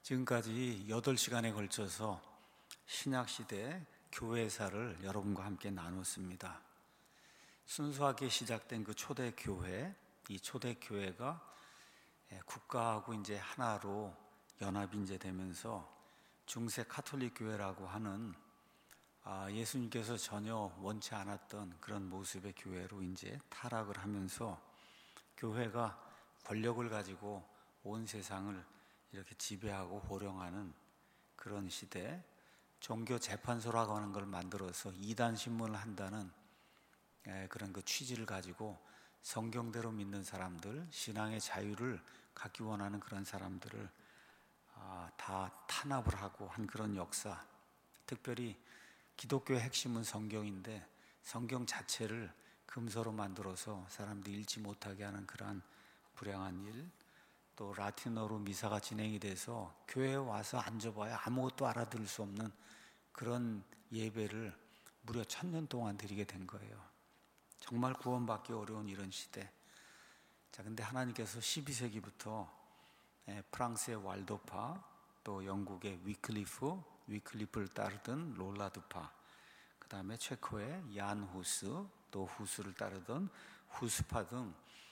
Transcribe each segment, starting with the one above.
지금까지 8시간에 걸쳐서 신약시대 교회사를 여러분과 함께 나눴습니다. 순수하게 시작된 그 초대교회, 이 초대교회가 국가하고 이제 하나로 연합이 이제 되면서 중세 카톨릭 교회라고 하는 예수님께서 전혀 원치 않았던 그런 모습의 교회로 이제 타락을 하면서 교회가 권력을 가지고 온 세상을 이렇게 지배하고 호령하는 그런 시대, 종교 재판소라고 하는 걸 만들어서 이단 신문을 한다는 그런 그 취지를 가지고 성경대로 믿는 사람들, 신앙의 자유를 갖기 원하는 그런 사람들을 다 탄압을 하고 한 그런 역사. 특별히 기독교의 핵심은 성경인데 성경 자체를 금서로 만들어서 사람들이 읽지 못하게 하는 그러한 불행한 일, 또 라틴어로 미사가 진행이 돼서 교회에 와서 앉아봐야 아무것도 알아들을 수 없는 그런 예배를 무려 1000년 동안 드리게 된 거예요. 정말 구원받기 어려운 이런 시대. 자, 근데 하나님께서 12세기부터 프랑스의 왈도파, 또 영국의 위클리프를 따르던 롤라드파, 그 다음에 체코의 얀 후스, 또 후스를 따르던 후스파 등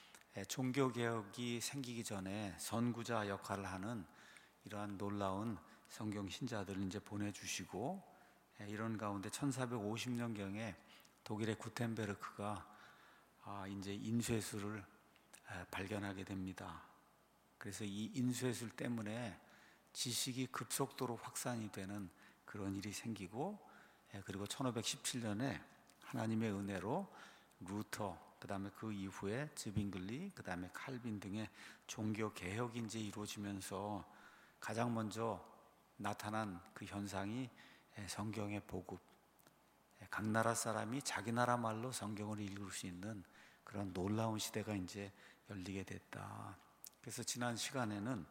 종교개혁이 생기기 전에 선구자 역할을 하는 이러한 놀라운 성경 신자들을 이제 보내주시고, 이런 가운데 1450년경에 독일의 구텐베르크가 이제 인쇄술을 발견하게 됩니다. 그래서 이 인쇄술 때문에 지식이 급속도로 확산이 되는 그런 일이 생기고, 그리고 1517년에 하나님의 은혜로 루터, 그 다음에 그 이후에 즈빙글리, 그 다음에 칼빈 등의 종교 개혁이 이제 이루어지면서 가장 먼저 나타난 그 현상이 성경의 복음. 각 나라 사람이 자기 나라 말로 성경을 읽을 수 있는 그런 놀라운 시대가 이제 열리게 됐다. 그래서 지난 시간에는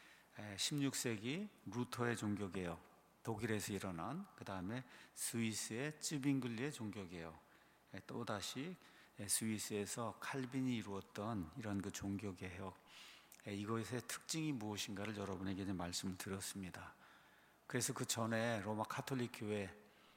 16세기 루터의 종교개혁, 독일에서 일어난, 그 다음에 스위스의 쯔빙글리의 종교개혁, 또다시 스위스에서 칼빈이 이루었던 이런 그 종교개혁, 이것의 특징이 무엇인가를 여러분에게 이제 말씀을 드렸습니다. 그래서 그 전에 로마 카톨릭 교회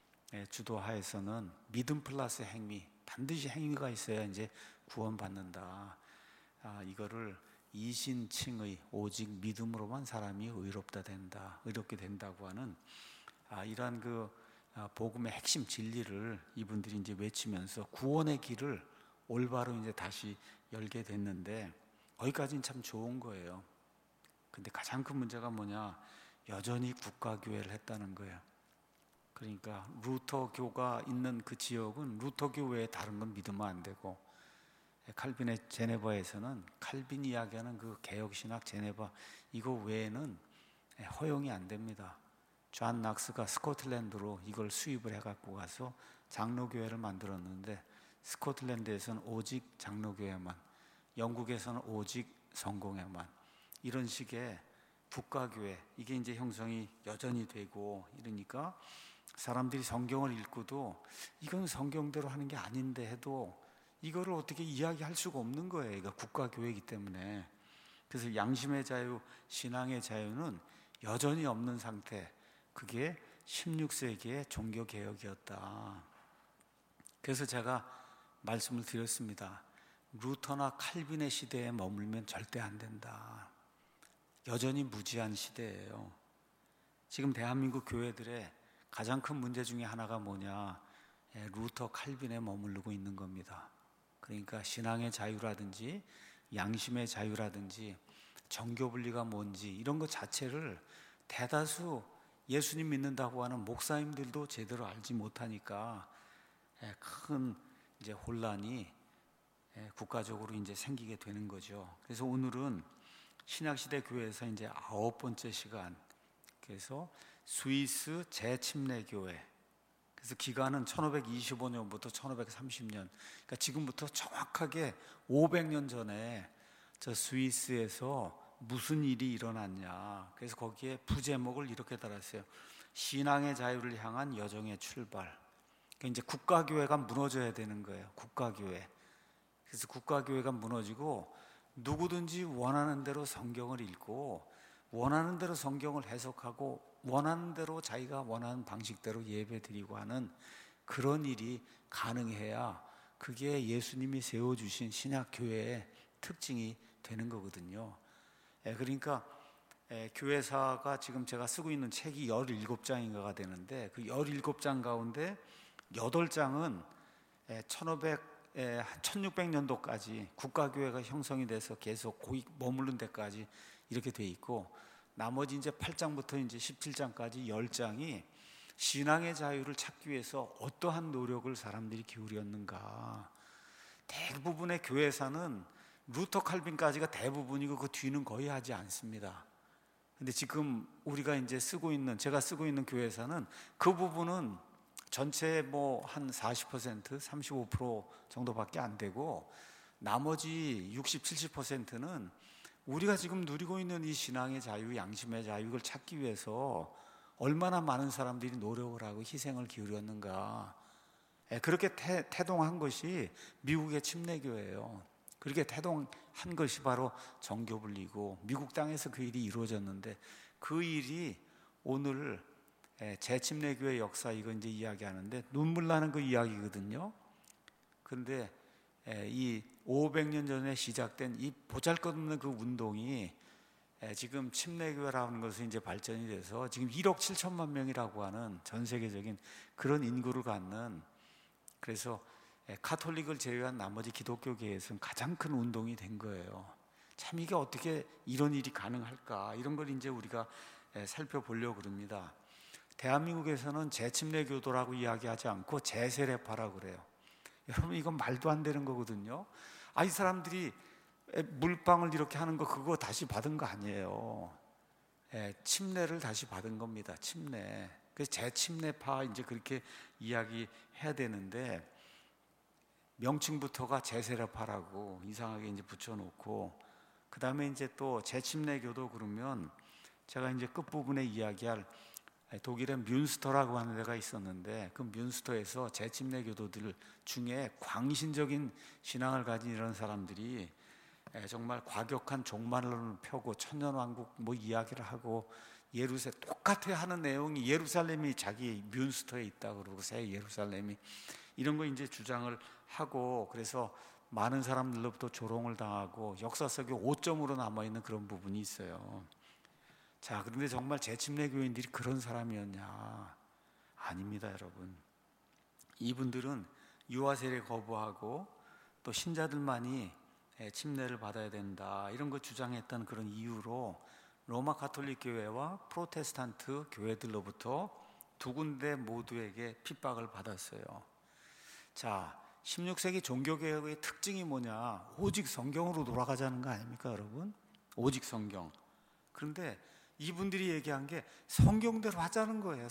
주도하에서는 믿음 플러스 행위, 반드시 행위가 있어야 이제 구원받는다. 이거를 이신칭의 오직 믿음으로만 사람이 의롭게 된다고 하는 이러한 그 복음의 핵심 진리를 이분들이 이제 외치면서 구원의 길을 올바로 이제 다시 열게 됐는데, 거기까지는 참 좋은 거예요. 근데 가장 큰 문제가 뭐냐? 여전히 국가교회를 했다는 거예요. 그러니까 루터교가 있는 그 지역은 루터교 외에 다른 건 믿으면 안 되고, 칼빈의 제네바에서는 칼빈이 이야기하는 그 개혁신학 제네바, 이거 외에는 허용이 안 됩니다. 존 낙스가 스코틀랜드로 이걸 수입을 해갖고 가서 장로교회를 만들었는데, 스코틀랜드에서는 오직 장로교회만, 영국에서는 오직 성공회만, 이런 식의 국가교회, 이게 이제 형성이 여전히 되고 이러니까 사람들이 성경을 읽고도 이건 성경대로 하는 게 아닌데 해도 이거를 어떻게 이야기할 수가 없는 거예요. 이거 국가교회이기 때문에. 그래서 양심의 자유, 신앙의 자유는 여전히 없는 상태. 그게 16세기의 종교개혁이었다. 그래서 제가 말씀을 드렸습니다. 루터나 칼빈의 시대에 머물면 절대 안 된다. 여전히 무지한 시대예요. 지금 대한민국 교회들의 가장 큰 문제 중에 하나가 뭐냐? 루터, 칼빈에 머무르고 있는 겁니다. 그러니까 신앙의 자유라든지 양심의 자유라든지 정교분리가 뭔지 이런 것 자체를 대다수 예수님 믿는다고 하는 목사님들도 제대로 알지 못하니까 큰 이제 혼란이 국가적으로 이제 생기게 되는 거죠. 그래서 오늘은 신약시대 교회에서 이제 9번째 시간, 그래서 스위스 재침례교회, 그래서 기간은 1525년부터 1530년, 그러니까 지금부터 정확하게 500년 전에 저 스위스에서 무슨 일이 일어났냐. 그래서 거기에 부제목을 이렇게 달았어요. 신앙의 자유를 향한 여정의 출발. 그러니까 이제 국가교회가 무너져야 되는 거예요. 국가교회. 그래서 국가교회가 무너지고 누구든지 원하는 대로 성경을 읽고 원하는 대로 성경을 해석하고 원하는 대로 자기가 원하는 방식대로 예배드리고 하는 그런 일이 가능해야 그게 예수님이 세워주신 신약교회의 특징이 되는 거거든요. 그러니까 교회사가 지금 제가 쓰고 있는 책이 17장인가가 되는데 그 17장 가운데 8장은 1600년도까지 국가교회가 형성이 돼서 계속 거기 머무른 데까지 이렇게 돼 있고, 나머지 이제 8장부터 이제 17장까지 10장이 신앙의 자유를 찾기 위해서 어떠한 노력을 사람들이 기울였는가. 대부분의 교회사는 루터 칼빈까지가 대부분이고 그 뒤는 거의 하지 않습니다. 근데 지금 우리가 이제 제가 쓰고 있는 교회사는 그 부분은 전체의 뭐 한 40%, 35% 정도밖에 안 되고, 나머지 60, 70%는 우리가 지금 누리고 있는 이 신앙의 자유, 양심의 자유, 이걸 찾기 위해서 얼마나 많은 사람들이 노력을 하고 희생을 기울였는가. 그렇게 태동한 것이 미국의 침례교회예요. 그렇게 태동한 것이 바로 정교분리고 미국 땅에서 그 일이 이루어졌는데, 그 일이 오늘 재침례교회 역사 이거 이제 이야기하는데 눈물 나는 그 이야기거든요. 그런데 이 500년 전에 시작된 이 보잘것없는 그 운동이 지금 침례교회라는 것은 이제 발전이 돼서 지금 1억 7천만 명이라고 하는 전 세계적인 그런 인구를 갖는, 그래서 카톨릭을 제외한 나머지 기독교계에서는 가장 큰 운동이 된 거예요. 참 이게 어떻게 이런 일이 가능할까, 이런 걸 이제 우리가 살펴보려고 그럽니다. 대한민국에서는 재침례교도라고 이야기하지 않고 재세례파라고 그래요. 여러분 이건 말도 안 되는 거거든요. 이 사람들이 물방울 이렇게 하는 거 그거 다시 받은 거 아니에요. 침례를 다시 받은 겁니다. 침례. 그래서 재침례파 이제 그렇게 이야기해야 되는데, 명칭부터가 재세례파라고 이상하게 이제 붙여놓고, 그 다음에 이제 또 재침례교도 그러면 제가 이제 끝부분에 이야기할 독일의 뮌스터라고 하는 데가 있었는데, 그 뮌스터에서 재침례교도들 중에 광신적인 신앙을 가진 이런 사람들이 정말 과격한 종말론을 펴고 천년왕국 뭐 이야기를 하고, 똑같아 하는 내용이 예루살렘이 자기 뮌스터에 있다 그러고 새 예루살렘이 이런 거 이제 주장을 하고, 그래서 많은 사람들로부터 조롱을 당하고 역사 속에 오점으로 남아있는 그런 부분이 있어요. 자, 그런데 정말 재침례 교인들이 그런 사람이었냐? 아닙니다, 여러분. 이분들은 유아세례 거부하고 또 신자들만이 침례를 받아야 된다, 이런 거 주장했던 그런 이유로 로마 가톨릭 교회와 프로테스탄트 교회들로부터 두 군데 모두에게 핍박을 받았어요. 자, 16세기 종교개혁의 특징이 뭐냐? 오직 성경으로 돌아가자는 거 아닙니까, 여러분? 오직 성경. 그런데 이분들이 얘기한 게 성경대로 하자는 거예요.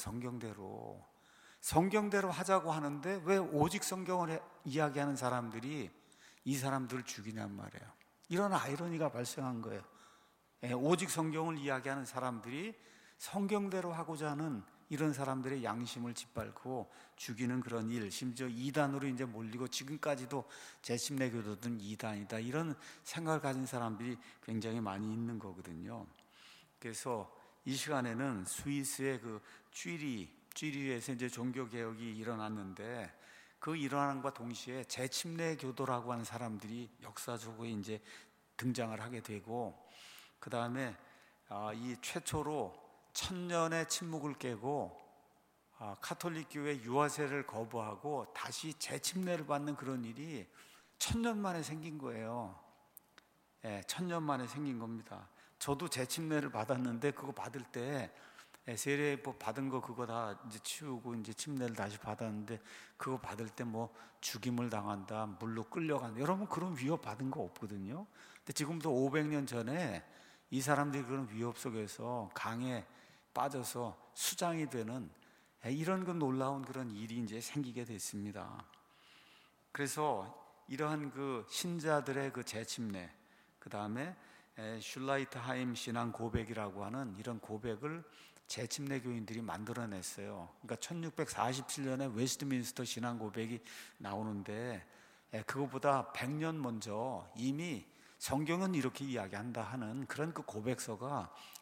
성경대로 하자고 하는데 왜 오직 성경을 이야기하는 사람들이 이 사람들을 죽이냔 말이에요. 이런 아이러니가 발생한 거예요. 오직 성경을 이야기하는 사람들이 성경대로 하고자 하는 이런 사람들의 양심을 짓밟고 죽이는 그런 일, 심지어 이단으로 이제 몰리고 지금까지도 재침례교도든 이단이다, 이런 생각을 가진 사람들이 굉장히 많이 있는 거거든요. 그래서 이 시간에는 스위스의 그 쥐리히에서 이제 종교개혁이 일어났는데, 그 일어남과 동시에 재침례교도라고 하는 사람들이 역사적으로 이제 등장을 하게 되고, 그 다음에 이 최초로 1000년의 침묵을 깨고 카톨릭 교회 유아세례를 거부하고 다시 재침례를 받는 그런 일이 1000년 만에 생긴 거예요. 1000년 만에 생긴 겁니다. 저도 재침례를 받았는데 그거 받을 때 세례법 받은 거 그거 다 이제 치우고 이제 침례를 다시 받았는데, 그거 받을 때 뭐 죽임을 당한다, 물로 끌려간다, 여러분 그런 위협 받은 거 없거든요. 근데 지금도 500년 전에 이 사람들이 그런 위협 속에서 강에 빠져서 수장이 되는 이런 그 놀라운 그런 일이 이제 생기게 됐습니다. 그래서 이러한 그 신자들의 그 재침례, 그 다음에 슐라이트하임 신앙 고백이라고 하는 이런 고백을 재침례 교인들이 만들어냈어요. 그러니까 1647년에 웨스트민스터 신앙 고백이 나오는데, 그것보다 100년 먼저 이미 성경은 이렇게 이야기한다 하는 그런 그 고백서가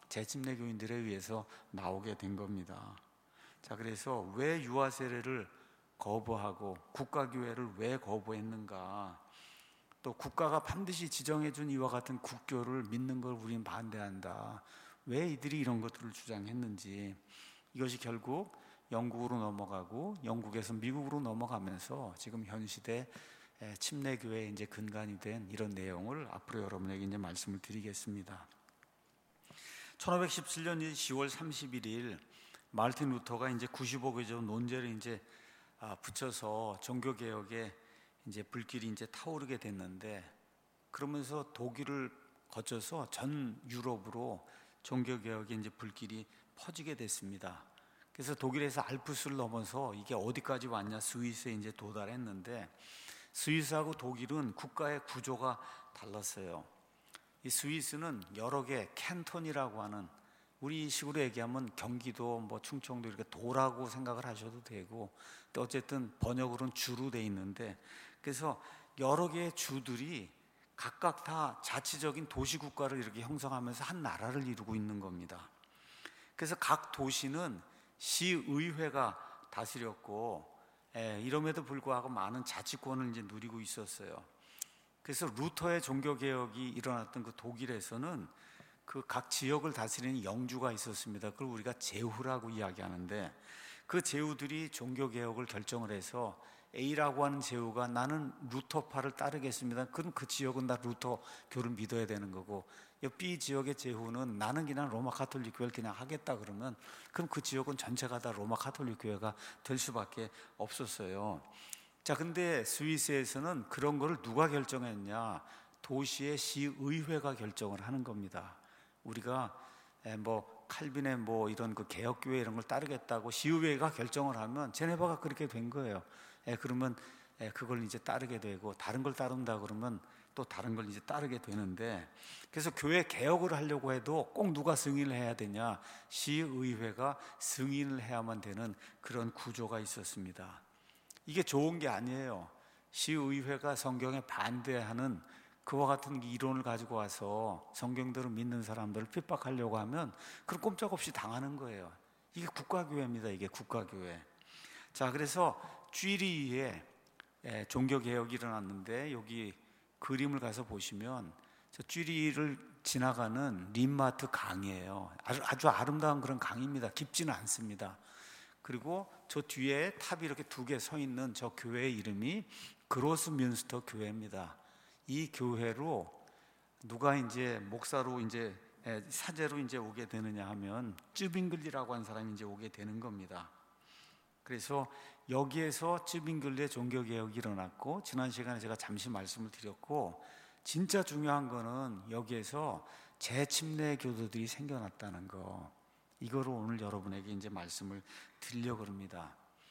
재침례 교인들에 의해서 나오게 된 겁니다. 자, 그래서 왜 유아 세례를 거부하고 국가교회를 왜 거부했는가? 또 국가가 반드시 지정해준 이와 같은 국교를 믿는 걸 우리는 반대한다. 왜 이들이 이런 것들을 주장했는지, 이것이 결국 영국으로 넘어가고 영국에서 미국으로 넘어가면서 지금 현 시대 침례교회의 이제 근간이 된 이런 내용을 앞으로 여러분에게 이제 말씀을 드리겠습니다. 1517년 10월 31일 마르틴 루터가 이제 95개조 논제를 이제 붙여서 종교개혁에 이제 불길이 이제 타오르게 됐는데, 그러면서 독일을 거쳐서 전 유럽으로 종교개혁의 이제 불길이 퍼지게 됐습니다. 그래서 독일에서 알프스를 넘어서 이게 어디까지 왔냐, 스위스에 이제 도달했는데, 스위스하고 독일은 국가의 구조가 달랐어요. 이 스위스는 여러 개 캔톤이라고 하는, 우리 식으로 얘기하면 경기도, 뭐 충청도 이렇게 도라고 생각을 하셔도 되고, 또 어쨌든 번역으로는 주로 돼 있는데, 그래서 여러 개의 주들이 각각 다 자치적인 도시국가를 이렇게 형성하면서 한 나라를 이루고 있는 겁니다. 그래서 각 도시는 시의회가 다스렸고, 이럼에도 불구하고 많은 자치권을 이제 누리고 있었어요. 그래서 루터의 종교개혁이 일어났던 그 독일에서는 그 각 지역을 다스리는 영주가 있었습니다. 그걸 우리가 제후라고 이야기하는데, 그 제후들이 종교개혁을 결정을 해서 A라고 하는 제후가 나는 루터파를 따르겠습니다. 그럼 그 지역은 다 루터교를 믿어야 되는 거고, B 지역의 제후는 나는 그냥 로마 가톨릭 교회를 그냥 하겠다 그러면, 그럼 그 지역은 전체가 다 로마 가톨릭 교회가 될 수밖에 없었어요. 자, 근데 스위스에서는 그런 거를 누가 결정했냐? 도시의 시의회가 결정을 하는 겁니다. 우리가 뭐 칼빈의 뭐 이런 그 개혁교회 이런 걸 따르겠다고 시의회가 결정을 하면, 제네바가 그렇게 된 거예요. 그러면 그걸 이제 따르게 되고, 다른 걸 따른다 그러면 또 다른 걸 이제 따르게 되는데, 그래서 교회 개혁을 하려고 해도 꼭 누가 승인을 해야 되냐? 시의회가 승인을 해야만 되는 그런 구조가 있었습니다. 이게 좋은 게 아니에요. 시의회가 성경에 반대하는 그와 같은 이론을 가지고 와서 성경대로 믿는 사람들을 핍박하려고 하면 그럼 꼼짝없이 당하는 거예요. 이게 국가교회입니다. 이게 국가교회. 자, 그래서 쥐리히에 종교개혁이 일어났는데, 여기 그림을 가서 보시면 저 쥐리히를 지나가는 린마트 강이에요. 아주 아름다운 그런 강입니다. 깊지는 않습니다. 그리고 저 뒤에 탑이 이렇게 두 개 서 있는 저 교회의 이름이 그로스뮌스터 교회입니다. 이 교회로 누가 이제 목사로 이제 사제로 이제 오게 되느냐 하면 쯔빙글리라고 하는 사람이 이제 오게 되는 겁니다. 그래서 여기에서 쯔빙글리의 종교개혁이 일어났고, 지난 시간에 제가 잠시 말씀을 드렸고, 진짜 중요한 거는 여기에서 재침례 교도들이 생겨났다는 거, 이거를 오늘 여러분에게 이제 말씀을 드리려고 합니다.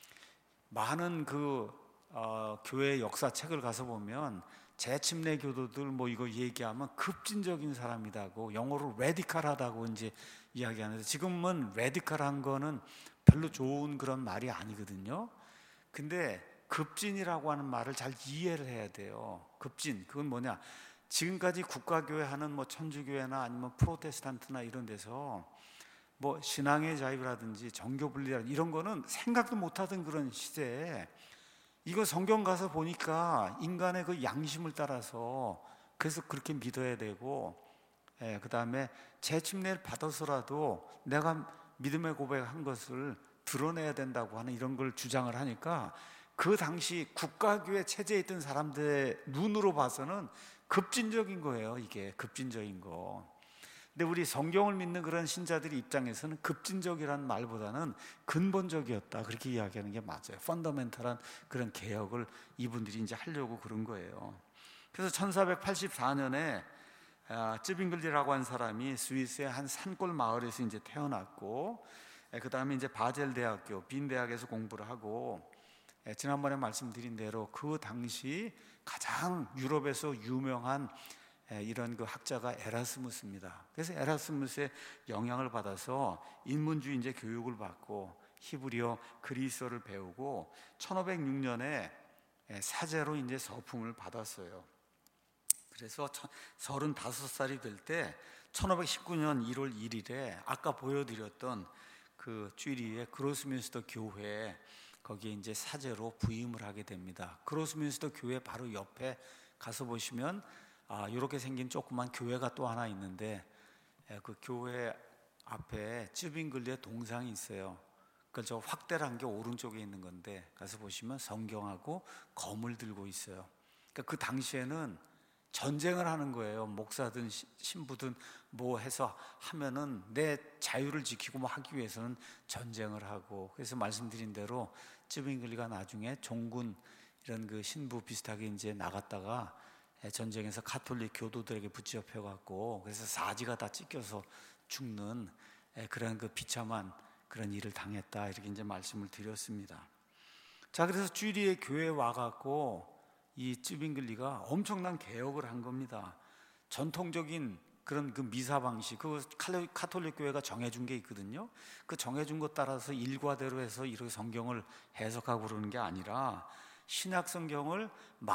많은 그 교회 역사책을 가서 보면 재침례 교도들 뭐 이거 얘기하면 급진적인 사람이라고, 영어로 레디컬하다고 이제 이야기하는데, 지금은 레디컬한 거는 별로 좋은 그런 말이 아니거든요. 근데 급진이라고 하는 말을 잘 이해를 해야 돼요. 급진, 그건 뭐냐? 지금까지 국가교회 하는 뭐 천주교회나 아니면 프로테스탄트나 이런 데서 뭐 신앙의 자유라든지 정교 분리라든지 이런 거는 생각도 못하던 그런 시대에, 이거 성경 가서 보니까 인간의 그 양심을 따라서 그래서 그렇게 믿어야 되고, 그 다음에 재침례를 받아서라도 내가 믿음의 고백한 것을 드러내야 된다고 하는 이런 걸 주장을 하니까, 그 당시 국가교회 체제에 있던 사람들의 눈으로 봐서는 급진적인 거예요. 이게 급진적인 거. 근데 우리 성경을 믿는 그런 신자들의 입장에서는 급진적이라는 말보다는 근본적이었다, 그렇게 이야기하는 게 맞아요. 펀더멘탈한 그런 개혁을 이분들이 이제 하려고 그런 거예요. 그래서 1484년에 쯔빙글리라고 한 사람이 스위스의 한 산골 마을에서 이제 태어났고, 그 다음에 이제 바젤 대학교, 빈 대학에서 공부를 하고, 지난번에 말씀드린 대로 그 당시 가장 유럽에서 유명한 이런 그 학자가 에라스무스입니다. 그래서 에라스무스의 영향을 받아서 인문주의 이제 교육을 받고 히브리어, 그리스어를 배우고 1506년에 사제로 이제 서풍을 받았어요. 그래서 35살이 될 때 1519년 1월 1일에 아까 보여드렸던 그 쥐리의 그로스민스터 교회, 거기에 이제 사제로 부임을 하게 됩니다. 그로스민스터 교회 바로 옆에 가서 보시면 이렇게 생긴 조그만 교회가 또 하나 있는데, 그 교회 앞에 쯔빙글리의 동상이 있어요. 저 확대를 한 게 오른쪽에 있는 건데, 가서 보시면 성경하고 검을 들고 있어요. 그러니까 그 당시에는 전쟁을 하는 거예요. 목사든 신부든 뭐 해서 하면은 내 자유를 지키고 뭐 하기 위해서는 전쟁을 하고, 그래서 말씀드린 대로 쯔빙글리가 나중에 종군 이런 그 신부 비슷하게 이제 나갔다가 전쟁에서 가톨릭 교도들에게 붙잡혀 갖고, 그래서 사지가 다 찢겨서 죽는 그런 그 비참한 그런 일을 당했다, 이렇게 이제 말씀을 드렸습니다. 자, 그래서 쥐리의 교회에 와갖고 이 쯔빙글리가 엄청난 개혁을 한 겁니다. 전통적인 그런 그 미사 방식, 그 가톨릭 교회가 정해준 게 있거든요. 그 정해준 것 따라서 일과대로 해서 이렇게 성경을 해석하고 그러는 게 아니라, 신약 성경을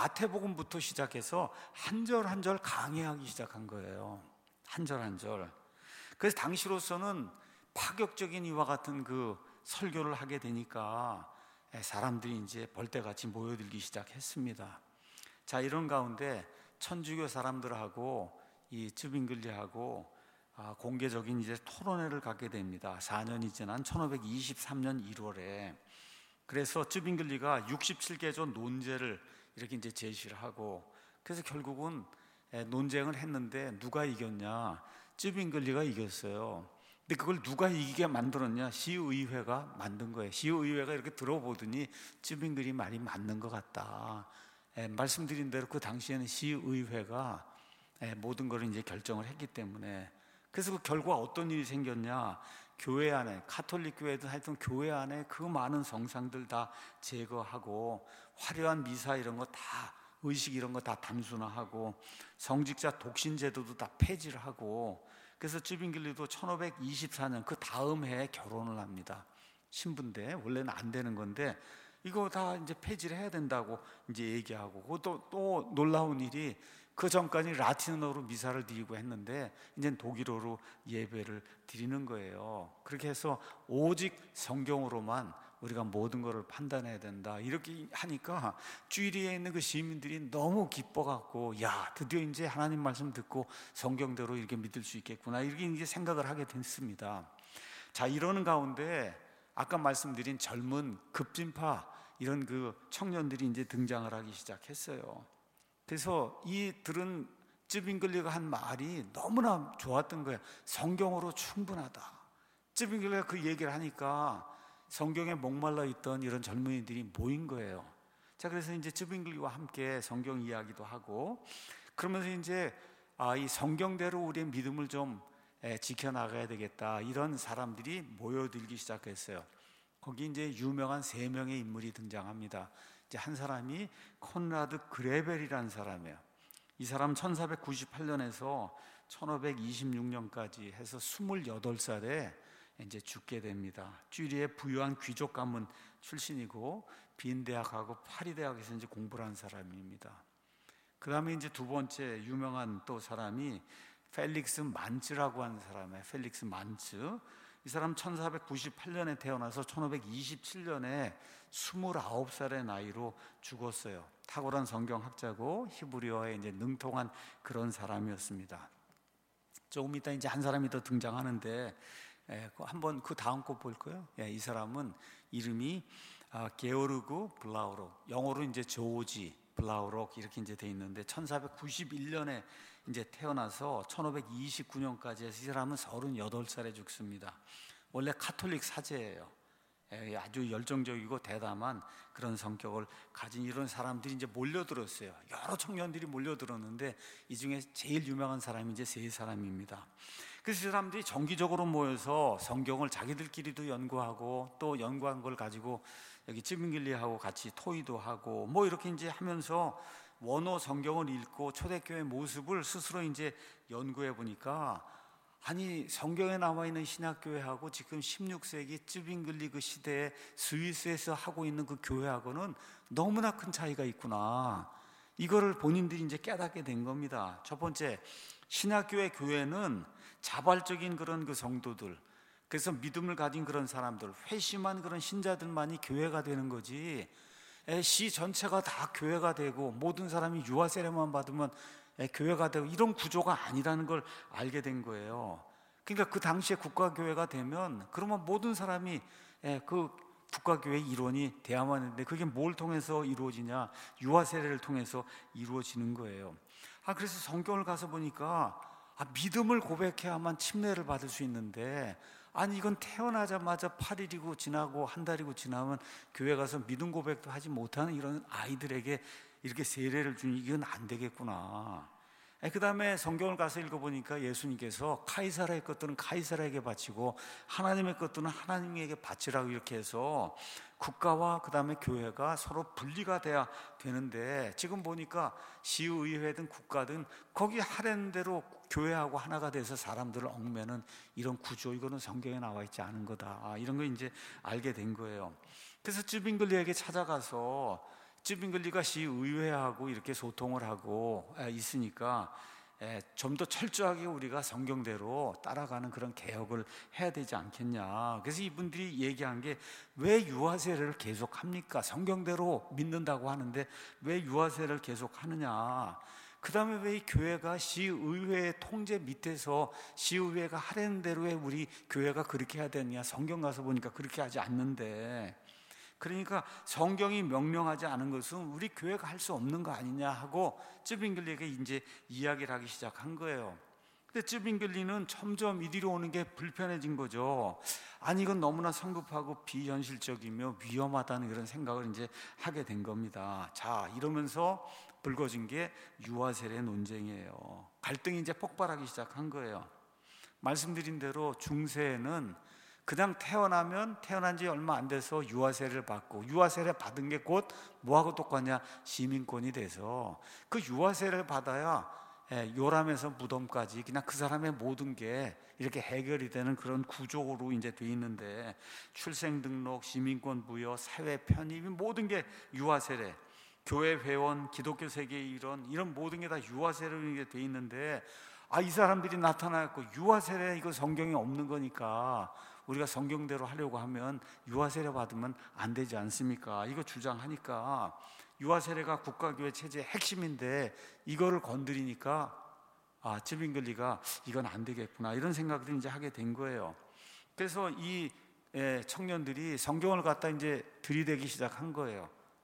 마태복음부터 시작해서 한 절 한 절 강해하기 시작한 거예요. 한 절 한 절. 그래서 당시로서는 파격적인 이와 같은 그 설교를 하게 되니까 사람들이 이제 벌떼같이 모여들기 시작했습니다. 자, 이런 가운데 천주교 사람들하고 이 쯔빙글리하고 공개적인 이제 토론회를 갖게 됩니다. 4년이 지난 1523년 1월에. 그래서 쯔빙글리가 67개조 논제를 이렇게 이제 제시를 하고, 그래서 결국은 논쟁을 했는데 누가 이겼냐? 쯔빙글리가 이겼어요. 근데 그걸 누가 이기게 만들었냐? 시의회가 만든 거예요. 시의회가 이렇게 들어보더니 쯔빙글리 말이 맞는 것 같다. 말씀드린 대로 그 당시에는 시의회가 모든 걸 이제 결정을 했기 때문에, 그래서 그 결과 어떤 일이 생겼냐? 교회 안에, 가톨릭 교회든 하여튼 교회 안에 그 많은 성상들 다 제거하고, 화려한 미사 이런 거 다, 의식 이런 거 다 단순화하고, 성직자 독신 제도도 다 폐지를 하고, 그래서 쯔빙글리도 1524년 그 다음 해에 결혼을 합니다. 신부인데 원래는 안 되는 건데 이거 다 이제 폐지를 해야 된다고 이제 얘기하고, 그것도 또 놀라운 일이, 그 전까지 라틴어로 미사를 드리고 했는데 이제 독일어로 예배를 드리는 거예요. 그렇게 해서 오직 성경으로만 우리가 모든 것을 판단해야 된다, 이렇게 하니까 쥐리에 있는 그 시민들이 너무 기뻐갖고, 야, 드디어 이제 하나님 말씀 듣고 성경대로 이렇게 믿을 수 있겠구나, 이렇게 이제 생각을 하게 됐습니다. 자, 이러는 가운데 아까 말씀드린 젊은 급진파 이런 그 청년들이 이제 등장을 하기 시작했어요. 그래서 이 들은 쯔빙글리가 한 말이 너무나 좋았던 거예요. 성경으로 충분하다. 쯔빙글리가 그 얘기를 하니까 성경에 목말라 있던 이런 젊은이들이 모인 거예요. 자, 그래서 이제 쯔빙글리와 함께 성경 이야기도 하고, 그러면서 이제 이 성경대로 우리의 믿음을 좀 지켜나가야 되겠다, 이런 사람들이 모여들기 시작했어요. 거기 이제 유명한 3명의 인물이 등장합니다. 이제 한 사람이 콘라드 그레벨이라는 사람이에요. 이 사람 1498년에서 1526년까지 해서 28살에 이제 죽게 됩니다. 쥐리의 부유한 귀족 가문 출신이고, 빈대학하고 파리대학에서 이제 공부를 한 사람입니다. 그 다음에 이제 두 번째 유명한 또 사람이 펠릭스 만츠라고 하는 사람이에요. 펠릭스 만츠. 이 사람 1498년에 태어나서 1527년에 29살의 나이로 죽었어요. 탁월한 성경학자고 히브리어에 이제 능통한 그런 사람이었습니다. 조금 이따 이제 한 사람이 더 등장하는데, 한번 그 다음 거 볼 거예요. 이 사람은 이름이 게오르그 블라우록, 영어로 이제 조지 블라우록 이렇게 이제 돼 있는데, 1491년에 이제 태어나서 1529년까지 해서 이 사람은 38살에 죽습니다. 원래 가톨릭 사제예요. 아주 열정적이고 대담한 그런 성격을 가진 이런 사람들이 이제 몰려들었어요. 여러 청년들이 몰려들었는데 이 중에 제일 유명한 사람이 이제 3사람입니다. 그래서 이 사람들이 정기적으로 모여서 성경을 자기들끼리도 연구하고, 또 연구한 걸 가지고 여기 쯔빙글리하고 같이 토의도 하고 뭐 이렇게 이제 하면서 원어 성경을 읽고 초대교회 모습을 스스로 이제 연구해 보니까, 아니 성경에 나와 있는 신약교회하고 지금 16세기 쯔빙글리 그 시대에 스위스에서 하고 있는 그 교회하고는 너무나 큰 차이가 있구나, 이거를 본인들이 이제 깨닫게 된 겁니다. 첫 번째, 신약교회 교회는 자발적인 그런 그 성도들, 그래서 믿음을 가진 그런 사람들, 회심한 그런 신자들만이 교회가 되는 거지, 시 전체가 다 교회가 되고 모든 사람이 유아 세례만 받으면 교회가 되고 이런 구조가 아니라는 걸 알게 된 거예요. 그러니까 그 당시에 국가교회가 되면 그러면 모든 사람이 그 국가교회의 일원이 돼야만 하는데, 그게 뭘 통해서 이루어지냐? 유아 세례를 통해서 이루어지는 거예요. 그래서 성경을 가서 보니까 믿음을 고백해야만 침례를 받을 수 있는데, 아니 이건 태어나자마자 8일이고 지나고 한 달이고 지나면 교회 가서 믿음 고백도 하지 못하는 이런 아이들에게 이렇게 세례를 주니 이건 안 되겠구나. 그 다음에 성경을 가서 읽어보니까 예수님께서 카이사라의 것들은 카이사라에게 바치고 하나님의 것들은 하나님에게 바치라고 이렇게 해서 국가와 그 다음에 교회가 서로 분리가 돼야 되는데, 지금 보니까 시의회든 국가든 거기 하라는 대로 교회하고 하나가 돼서 사람들을 얽매는 이런 구조, 이거는 성경에 나와 있지 않은 거다, 이런 거 이제 알게 된 거예요. 그래서 쯔빙글리에게 찾아가서, 쯔빙글리가 시의회하고 이렇게 소통을 하고 있으니까 좀 더 철저하게 우리가 성경대로 따라가는 그런 개혁을 해야 되지 않겠냐. 그래서 이분들이 얘기한 게, 왜 유아세례를 계속합니까? 성경대로 믿는다고 하는데 왜 유아세례를 계속하느냐. 그 다음에 왜 이 교회가 시의회의 통제 밑에서 시의회가 하라는 대로의 우리 교회가 그렇게 해야 되느냐. 성경 가서 보니까 그렇게 하지 않는데, 그러니까 성경이 명령하지 않은 것은 우리 교회가 할 수 없는 거 아니냐 하고 쯔빙글리에게 이제 이야기를 하기 시작한 거예요. 근데 쯔빙글리는 점점 이리로 오는 게 불편해진 거죠. 아니 이건 너무나 성급하고 비현실적이며 위험하다는 그런 생각을 이제 하게 된 겁니다. 자, 이러면서 불거진 게 유아세례 논쟁이에요. 갈등이 이제 폭발하기 시작한 거예요. 말씀드린 대로 중세에는 그냥 태어난 지 얼마 안 돼서 유아세례를 받고, 유아세례 받은 게 곧 뭐하고 똑같냐? 시민권이 돼서 그 유아세례를 받아야 요람에서 무덤까지 그냥 그 사람의 모든 게 이렇게 해결이 되는 그런 구조로 이제 돼 있는데, 출생등록, 시민권 부여, 사회 편입, 모든 게 유아세례, 교회 회원, 기독교 세계 이런 모든 게 다 유아세례로 돼 있는데, 이 사람들이 나타나고 유아세례 이거 성경에 없는 거니까 우리가 성경대로 하려고 하면 유아세례 받으면 안 되지 않습니까? 이거 주장하니까 유아세례가 국가교회 체제의 핵심인데 이거를 건드리니까 쯔빙글리가 이건 안 되겠구나, 이런 생각을 이제 하게 된 거예요. 그래서 이 청년들이 성경을 갖다 이제 들이대기 시작한 거예요.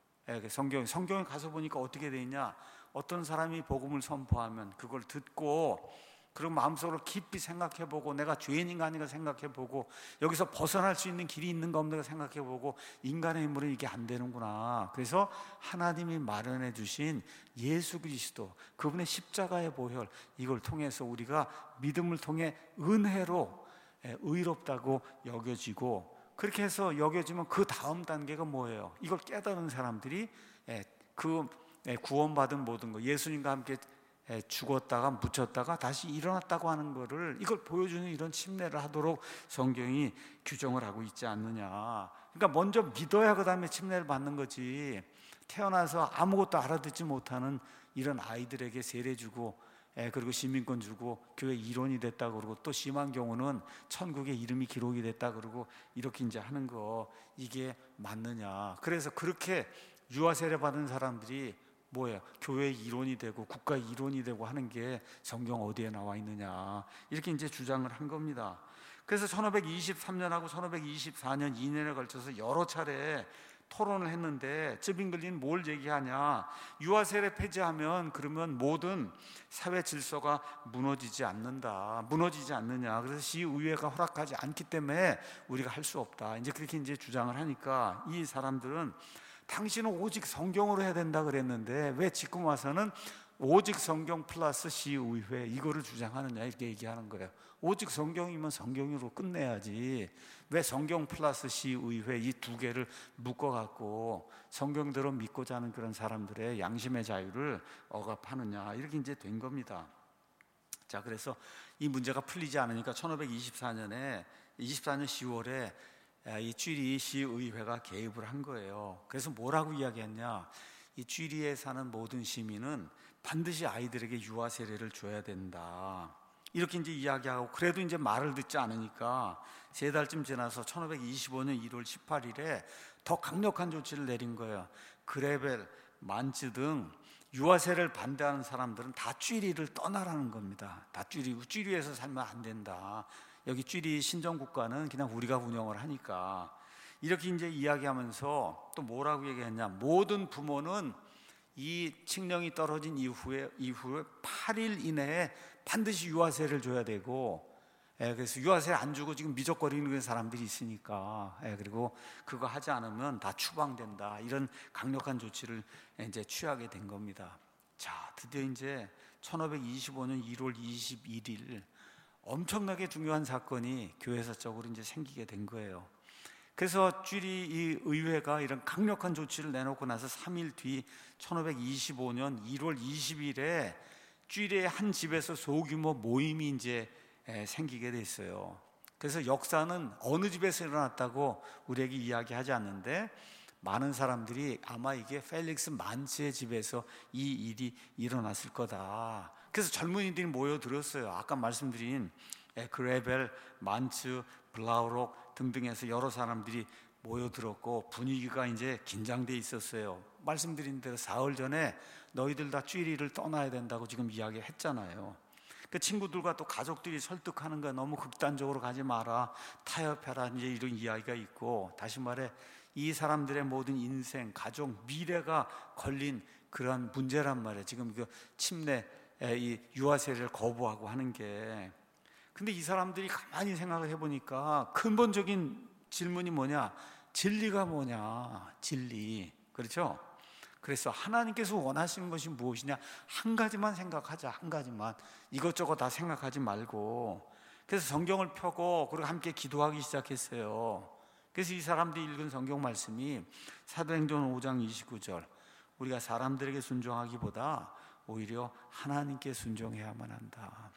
성경에 가서 보니까 어떻게 돼 있냐? 어떤 사람이 복음을 선포하면 그걸 듣고, 그리고 마음속으로 깊이 생각해보고, 내가 죄인인가 아닌가 생각해보고, 여기서 벗어날 수 있는 길이 있는가 없는가 생각해보고, 인간의 힘으로는 이게 안 되는구나. 그래서 하나님이 마련해 주신 예수 그리스도, 그분의 십자가의 보혈, 이걸 통해서 우리가 믿음을 통해 은혜로 의롭다고 여겨지고, 그렇게 해서 여겨지면 그 다음 단계가 뭐예요? 이걸 깨달은 사람들이 그 구원받은 모든 거, 예수님과 함께 죽었다가 묻혔다가 다시 일어났다고 하는 거를, 이걸 보여주는 이런 침례를 하도록 성경이 규정을 하고 있지 않느냐. 그러니까 먼저 믿어야 그 다음에 침례를 받는 거지, 태어나서 아무것도 알아듣지 못하는 이런 아이들에게 세례 주고 그리고 시민권 주고 교회 일원이 됐다 그러고, 또 심한 경우는 천국에 이름이 기록이 됐다 그러고, 이렇게 이제 하는 거, 이게 맞느냐. 그래서 그렇게 유아세례 받은 사람들이 뭐예요? 교회 일원이 되고 국가 일원이 되고 하는 게 성경 어디에 나와 있느냐, 이렇게 이제 주장을 한 겁니다. 그래서 1523년하고 1524년 2년에 걸쳐서 여러 차례 토론을 했는데, 쯔빙글리는 뭘 얘기하냐? 유아세례 폐지하면 그러면 모든 사회 질서가 무너지지 않느냐. 그래서 시의회가 허락하지 않기 때문에 우리가 할 수 없다, 이제 그렇게 이제 주장을 하니까, 이 사람들은 당신은 오직 성경으로 해야 된다 그랬는데 왜 지금 와서는 오직 성경 플러스 시의회 이거를 주장하느냐, 이렇게 얘기하는 거예요. 오직 성경이면 성경으로 끝내야지, 왜 성경 플러스 시의회 이 두 개를 묶어갖고 성경대로 믿고자 하는 그런 사람들의 양심의 자유를 억압하느냐, 이렇게 이제 된 겁니다. 자, 그래서 이 문제가 풀리지 않으니까 1524년 10월에 이 쥐리 시의회가 개입을 한 거예요. 그래서 뭐라고 이야기했냐? 이 쥐리에 사는 모든 시민은 반드시 아이들에게 유아 세례를 줘야 된다. 이렇게 이제 이야기하고, 그래도 이제 말을 듣지 않으니까 3달쯤 지나서 1525년 1월 18일에 더 강력한 조치를 내린 거예요. 그레벨, 만츠 등 유아세를 반대하는 사람들은 다 쥐리를 떠나라는 겁니다. 다 쥐리에서 살면 안 된다. 여기 쥐리 신정국가는 그냥 우리가 운영을 하니까. 이렇게 이제 이야기하면서 또 뭐라고 얘기했냐, 모든 부모는 이 칙령이 떨어진 이후에 8일 이내에 반드시 유아세를 줘야 되고, 그래서 유아세 안 주고 지금 미적거리는 사람들이 있으니까, 그리고 그거 하지 않으면 다 추방된다. 이런 강력한 조치를 이제 취하게 된 겁니다. 자, 드디어 이제 1525년 1월 21일 엄청나게 중요한 사건이 교회사적으로 이제 생기게 된 거예요. 그래서 쥐리 이 의회가 이런 강력한 조치를 내놓고 나서 3일 뒤 1525년 1월 20일에 쥐리의 한 집에서 소규모 모임이 이제 생기게 됐어요. 그래서 역사는 어느 집에서 일어났다고 우리에게 이야기하지 않는데, 많은 사람들이 아마 이게 펠릭스 만츠의 집에서 이 일이 일어났을 거다. 그래서 젊은이들이 모여들었어요. 아까 말씀드린 그레벨, 만츠, 블라우록 등등해서 여러 사람들이 모여들었고, 분위기가 이제 긴장돼 있었어요. 말씀드린 대로 사흘 전에 너희들 다 쥐리를 떠나야 된다고 지금 이야기했잖아요. 그 친구들과 또 가족들이 설득하는 거야. 너무 극단적으로 가지 마라, 타협해라, 이제 이런 이야기가 있고, 다시 말해 이 사람들의 모든 인생, 가족, 미래가 걸린 그런 문제란 말이에요. 지금 그 침례, 이 유아세를 거부하고 하는 게. 근데 이 사람들이 가만히 생각을 해보니까 근본적인 질문이 뭐냐? 진리가 뭐냐? 진리. 그렇죠? 그래서 하나님께서 원하시는 것이 무엇이냐? 한 가지만 생각하자. 한 가지만. 이것저것 다 생각하지 말고. 그래서 성경을 펴고 그리고 함께 기도하기 시작했어요. 그래서 이 사람들이 읽은 성경 말씀이 사도행전 5장 29절, 우리가 사람들에게 순종하기보다 오히려 하나님께 순종해야만 한다.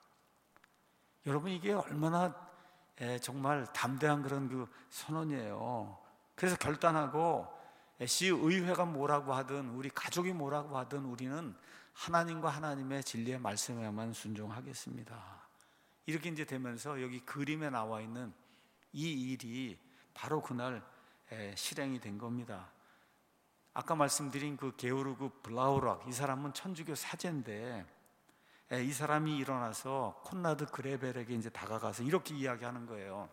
여러분, 이게 얼마나 정말 담대한 그런 그 선언이에요. 그래서 결단하고 시의회가 뭐라고 하든, 우리 가족이 뭐라고 하든, 우리는 하나님과 하나님의 진리의 말씀에만 순종하겠습니다. 이렇게 이제 되면서 여기 그림에 나와 있는 이 일이 바로 그날 실행이 된 겁니다. 아까 말씀드린 그 게오르그 블라우락, 이 사람은 천주교 사제인데, 이 사람이 일어나서 콘라드 그레벨에게 이제 다가가서 이렇게 이야기하는 거예요.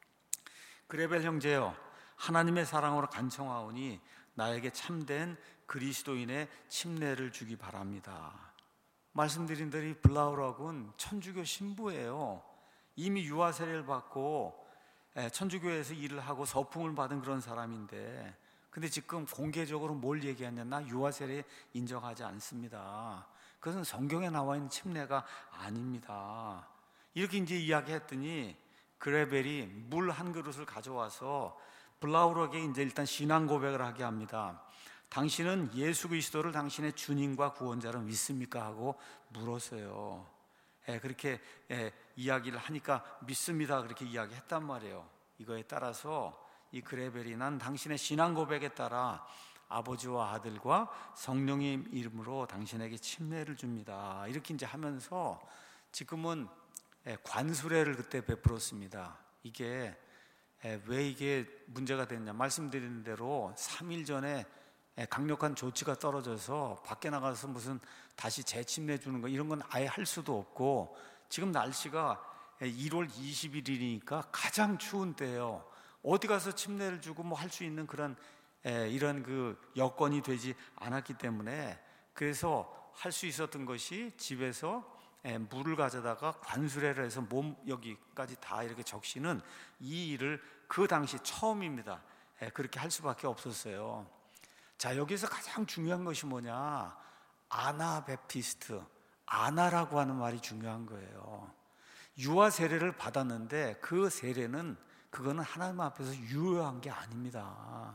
그레벨 형제여, 하나님의 사랑으로 간청하오니 나에게 참된 그리스도인의 침례를 주기 바랍니다. 말씀드린 대로 이 블라우락은 천주교 신부예요. 이미 유아 세례를 받고 천주교에서 일을 하고 서풍을 받은 그런 사람인데, 근데 지금 공개적으로 뭘 얘기하냐? 나 유아 세례 인정하지 않습니다. 그것은 성경에 나와 있는 침례가 아닙니다. 이렇게 이제 이야기했더니 그레벨이 물 한 그릇을 가져와서 블라우락에게 이제 일단 신앙 고백을 하게 합니다. 당신은 예수 그리스도를 당신의 주님과 구원자로 믿습니까? 하고 물었어요. 그렇게 이야기를 하니까 믿습니다, 그렇게 이야기했단 말이에요. 이거에 따라서 이 그레벨이 난 당신의 신앙 고백에 따라 아버지와 아들과 성령의 이름으로 당신에게 침례를 줍니다. 이렇게 이제 하면서 지금은 관수례를 그때 베풀었습니다. 이게 왜 이게 문제가 됐냐? 말씀드린 대로 3일 전에 강력한 조치가 떨어져서 밖에 나가서 무슨 다시 재침례 주는 거 이런 건 아예 할 수도 없고, 지금 날씨가 1월 21일이니까 가장 추운 때예요. 어디 가서 침례를 주고 뭐 할 수 있는 그런 이런 그 여건이 되지 않았기 때문에, 그래서 할 수 있었던 것이 집에서 물을 가져다가 관수례를 해서 몸 여기까지 다 이렇게 적시는 이 일을 그 당시 처음입니다. 그렇게 할 수밖에 없었어요. 자, 여기서 가장 중요한 것이 뭐냐? 아나베프티스트, 아나라고 하는 말이 중요한 거예요. 유아 세례를 받았는데 그 세례는 그거는 하나님 앞에서 유효한 게 아닙니다.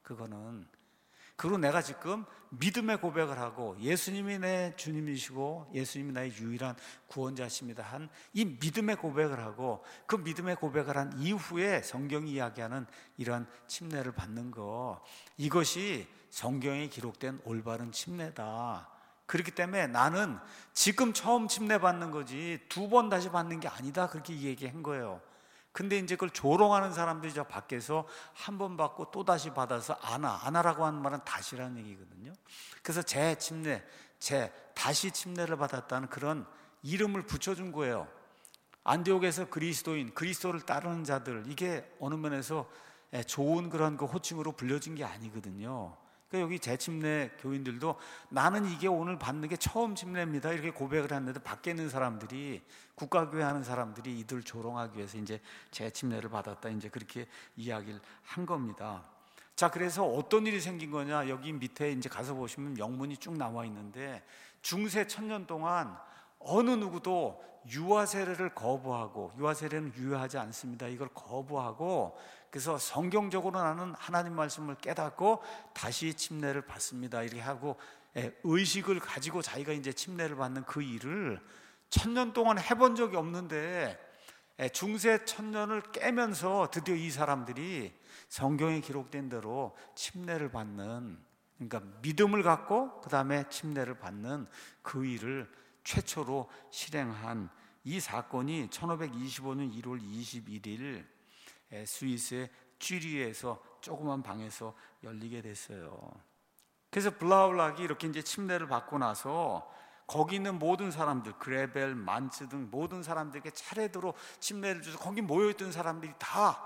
그리고 내가 지금 믿음의 고백을 하고 예수님이 내 주님이시고 예수님이 나의 유일한 구원자십니다 한 이 믿음의 고백을 하고, 그 믿음의 고백을 한 이후에 성경이 이야기하는 이러한 침례를 받는 거, 이것이 성경에 기록된 올바른 침례다. 그렇기 때문에 나는 지금 처음 침례받는 거지 2번 다시 받는 게 아니다, 그렇게 얘기한 거예요. 근데 이제 그걸 조롱하는 사람들이 저 밖에서 한 번 받고 또 다시 받아서 안 하라고 하는 말은 다시라는 얘기거든요. 그래서 재침례, 다시 침례를 받았다는 그런 이름을 붙여준 거예요. 안디옥에서 그리스도인, 그리스도를 따르는 자들, 이게 어느 면에서 좋은 그런 그 호칭으로 불려진 게 아니거든요. 그러니까 여기 재침례 교인들도 나는 이게 오늘 받는 게 처음 침례입니다, 이렇게 고백을 했는데 밖에 있는 사람들이, 국가교회 하는 사람들이 이들 조롱하기 위해서 이제 재침례를 받았다, 이제 그렇게 이야기를 한 겁니다. 자, 그래서 어떤 일이 생긴 거냐, 여기 밑에 이제 가서 보시면 영문이 쭉 나와 있는데, 중세 1000년 동안 어느 누구도 유아 세례를 거부하고, 유아 세례는 유효하지 않습니다, 이걸 거부하고, 그래서 성경적으로 나는 하나님 말씀을 깨닫고 다시 침례를 받습니다, 이렇게 하고 의식을 가지고 자기가 이제 침례를 받는 그 일을 1000년 동안 해본 적이 없는데, 중세 1000년을 깨면서 드디어 이 사람들이 성경에 기록된 대로 침례를 받는, 그러니까 믿음을 갖고 그 다음에 침례를 받는 그 일을 최초로 실행한 이 사건이 1525년 1월 21일 스위스의 쥐리히에서 조그만 방에서 열리게 됐어요. 그래서 블라울락이 이렇게 이제 침례를 받고 나서 거기 있는 모든 사람들, 그레벨, 만츠 등 모든 사람들에게 차례대로 침례를 주서 거기 모여있던 사람들이 다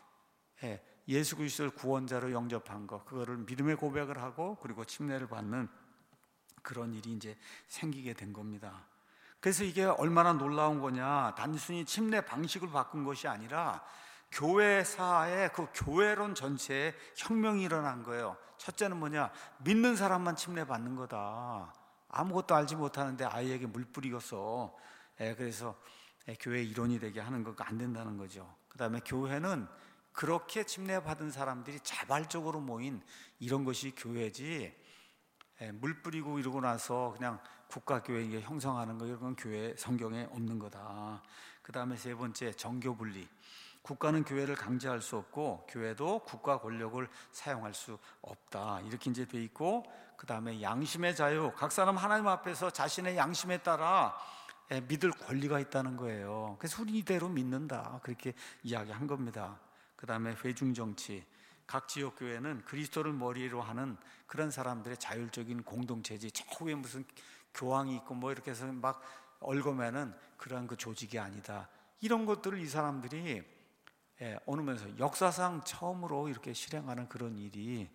예수 그리스도를 구원자로 영접한 것, 그거를 믿음의 고백을 하고 그리고 침례를 받는 그런 일이 이제 생기게 된 겁니다. 그래서 이게 얼마나 놀라운 거냐, 단순히 침례 방식을 바꾼 것이 아니라 교회사의 그 교회론 전체에 혁명이 일어난 거예요. 첫째는 뭐냐, 믿는 사람만 침례 받는 거다. 아무것도 알지 못하는데 아이에게 물 뿌리겠어. 그래서 교회 일원이 되게 하는 거 안 된다는 거죠. 그 다음에 교회는 그렇게 침례 받은 사람들이 자발적으로 모인 이런 것이 교회지, 물 뿌리고 이러고 나서 그냥 국가교회 형성하는 거, 이런 건 교회 성경에 없는 거다. 그 다음에 세 번째, 정교분리. 국가는 교회를 강제할 수 없고 교회도 국가 권력을 사용할 수 없다, 이렇게 이제 돼 있고, 그 다음에 양심의 자유, 각 사람 하나님 앞에서 자신의 양심에 따라 믿을 권리가 있다는 거예요. 그래서 우리 이대로 믿는다, 그렇게 이야기한 겁니다. 그 다음에 회중정치, 각 지역 교회는 그리스도를 머리로 하는 그런 사람들의 자율적인 공동체지, 저 위에 무슨 교황이 있고 뭐 이렇게 해서 막 얽어매는 그런 그 조직이 아니다. 이런 것들을 이 사람들이 어느 면에서 역사상 처음으로 이렇게 실행하는 그런 일이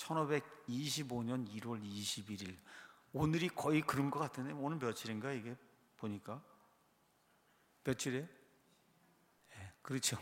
1525년 1월 21일, 오늘이 거의 그런 것 같은데, 오늘 며칠인가 이게 보니까 며칠이에요? 그렇죠.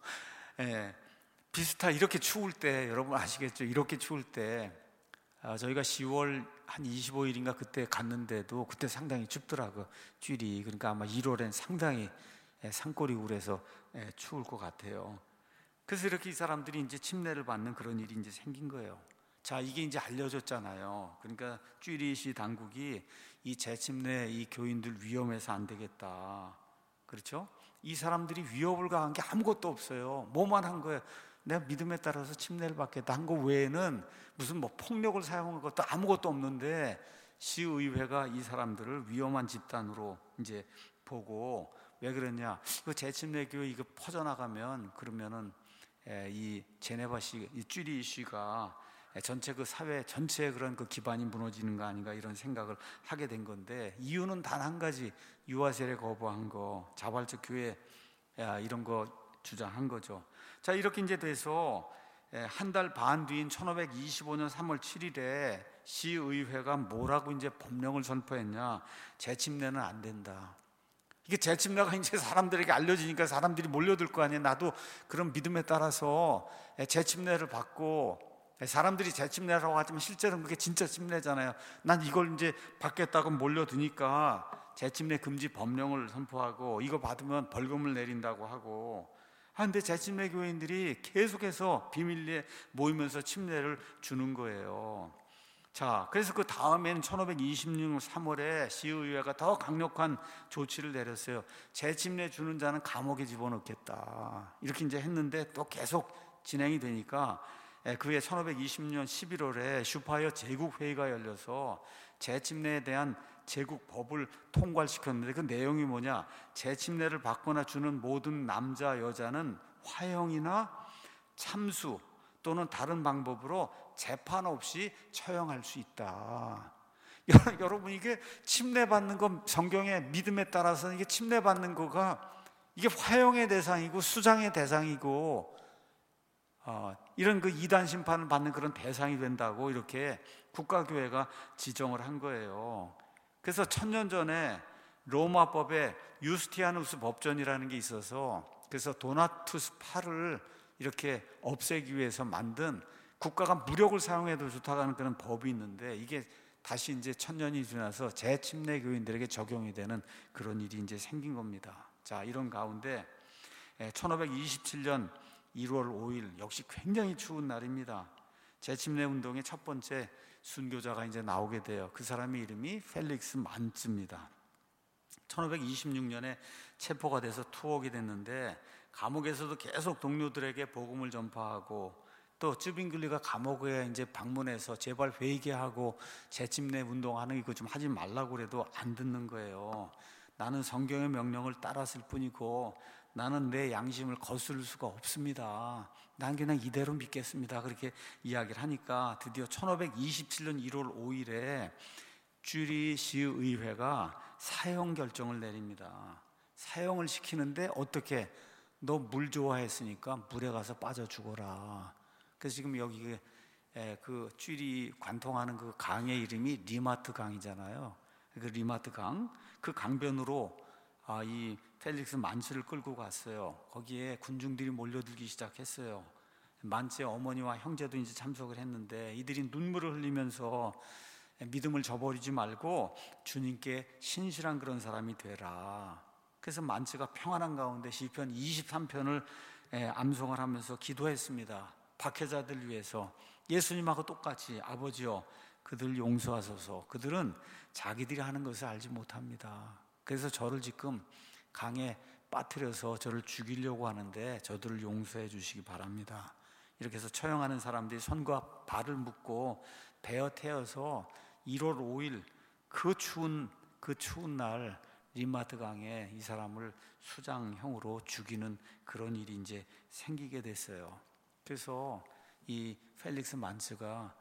비슷한, 이렇게 추울 때 여러분 아시겠죠? 이렇게 추울 때 저희가 10월 한 25일인가 그때 갔는데도 그때 상당히 춥더라고요, 쥐리. 그러니까 아마 1월엔 상당히 산골이 우울해서 추울 것 같아요. 그래서 이렇게 이 사람들이 이제 침례를 받는 그런 일이 이제 생긴 거예요. 자, 이게 이제 알려졌잖아요. 그러니까 쥐리시 당국이 이 재침례 이 교인들 위험해서 안 되겠다, 그렇죠? 이 사람들이 위협을 가한 게 아무것도 없어요. 뭐만 한 거예요. 내가 믿음에 따라서 침례를 받겠다 한 거 외에는 무슨 뭐 폭력을 사용한 것도 아무것도 없는데, 시의회가 이 사람들을 위험한 집단으로 이제 보고, 왜 그러냐, 그 재침례 교회 이거 퍼져나가면 그러면은 이 제네바시, 이 쥐리히시가 전체 그 사회 전체의 그런 그 기반이 무너지는 거 아닌가, 이런 생각을 하게 된 건데, 이유는 단 한 가지, 유아 세례 거부한 거, 자발적 교회 이런 거 주장한 거죠. 자, 이렇게 이제 돼서 한 달 반 뒤인 1525년 3월 7일에 시의회가 뭐라고 이제 법령을 선포했냐, 재침례는 안 된다. 이게 재침례가 이제 사람들에게 알려지니까 사람들이 몰려들 거 아니에요. 나도 그런 믿음에 따라서 재침례를 받고, 사람들이 재침례라고 하지만 실제로는 그게 진짜 침례잖아요. 난 이걸 이제 받겠다고 몰려드니까 재침례 금지 법령을 선포하고 이거 받으면 벌금을 내린다고 하고, 근데 재침례 교인들이 계속해서 비밀리에 모이면서 침례를 주는 거예요. 자, 그래서 그 다음에는 1526년 3월에 시의회가 더 강력한 조치를 내렸어요. 재침례 주는 자는 감옥에 집어넣겠다, 이렇게 이제 했는데 또 계속 진행이 되니까 그해 1520년 11월에 슈파이어 제국회의가 열려서 재침례에 대한 제국 법을 통과시켰는데 그 내용이 뭐냐? 재침례를 받거나 주는 모든 남자 여자는 화형이나 참수 또는 다른 방법으로 재판 없이 처형할 수 있다. 여러분, 이게 침례받는 거, 성경의 믿음에 따라서는 이게 침례받는 거가 이게 화형의 대상이고 수장의 대상이고 이런 그 이단 심판을 받는 그런 대상이 된다고 이렇게 국가교회가 지정을 한 거예요. 그래서 1000년 전에 로마법에 유스티아누스 법전이라는 게 있어서, 그래서 도나투스 팔을 이렇게 없애기 위해서 만든, 국가가 무력을 사용해도 좋다고 하는 그런 법이 있는데, 이게 다시 이제 1000년이 지나서 재침례 교인들에게 적용이 되는 그런 일이 이제 생긴 겁니다. 자, 이런 가운데 1527년 1월 5일 역시 굉장히 추운 날입니다. 재침례 운동의 첫 번째 순교자가 이제 나오게 돼요. 그 사람의 이름이 펠릭스 만츠입니다. 1526년에 체포가 돼서 투옥이 됐는데, 감옥에서도 계속 동료들에게 복음을 전파하고, 또 쯔빙글리가 감옥에 이제 방문해서 제발 회개하고 재침례 운동하는 이거 좀 하지 말라고 그래도 안 듣는 거예요. 나는 성경의 명령을 따랐을 뿐이고 나는 내 양심을 거스를 수가 없습니다. 난 그냥 이대로 믿겠습니다. 그렇게 이야기를 하니까 드디어 1527년 1월 5일에 쥐리시의회가 사형 결정을 내립니다. 사형을 시키는데 어떻게? 너 물 좋아했으니까 물에 가서 빠져 죽어라. 그래서 지금 여기 그 쥐리 관통하는 그 강의 이름이 리마트 강이잖아요. 그 리마트 강, 그 강변으로 이 펠릭스 만츠를 끌고 갔어요. 거기에 군중들이 몰려들기 시작했어요. 만츠의 어머니와 형제도 이제 참석을 했는데, 이들이 눈물을 흘리면서 믿음을 저버리지 말고 주님께 신실한 그런 사람이 되라. 그래서 만츠가 평안한 가운데 시편 23편을 암송을 하면서 기도했습니다. 박해자들 위해서, 예수님하고 똑같이 아버지여 그들 용서하소서. 그들은 자기들이 하는 것을 알지 못합니다. 그래서 저를 지금 강에 빠뜨려서 저를 죽이려고 하는데 저들을 용서해 주시기 바랍니다. 이렇게 해서 처형하는 사람들이 손과 발을 묶고 베어 태워서 1월 5일 그 추운 날 리마트 강에 이 사람을 수장형으로 죽이는 그런 일이 이제 생기게 됐어요. 그래서 이 펠릭스 만츠가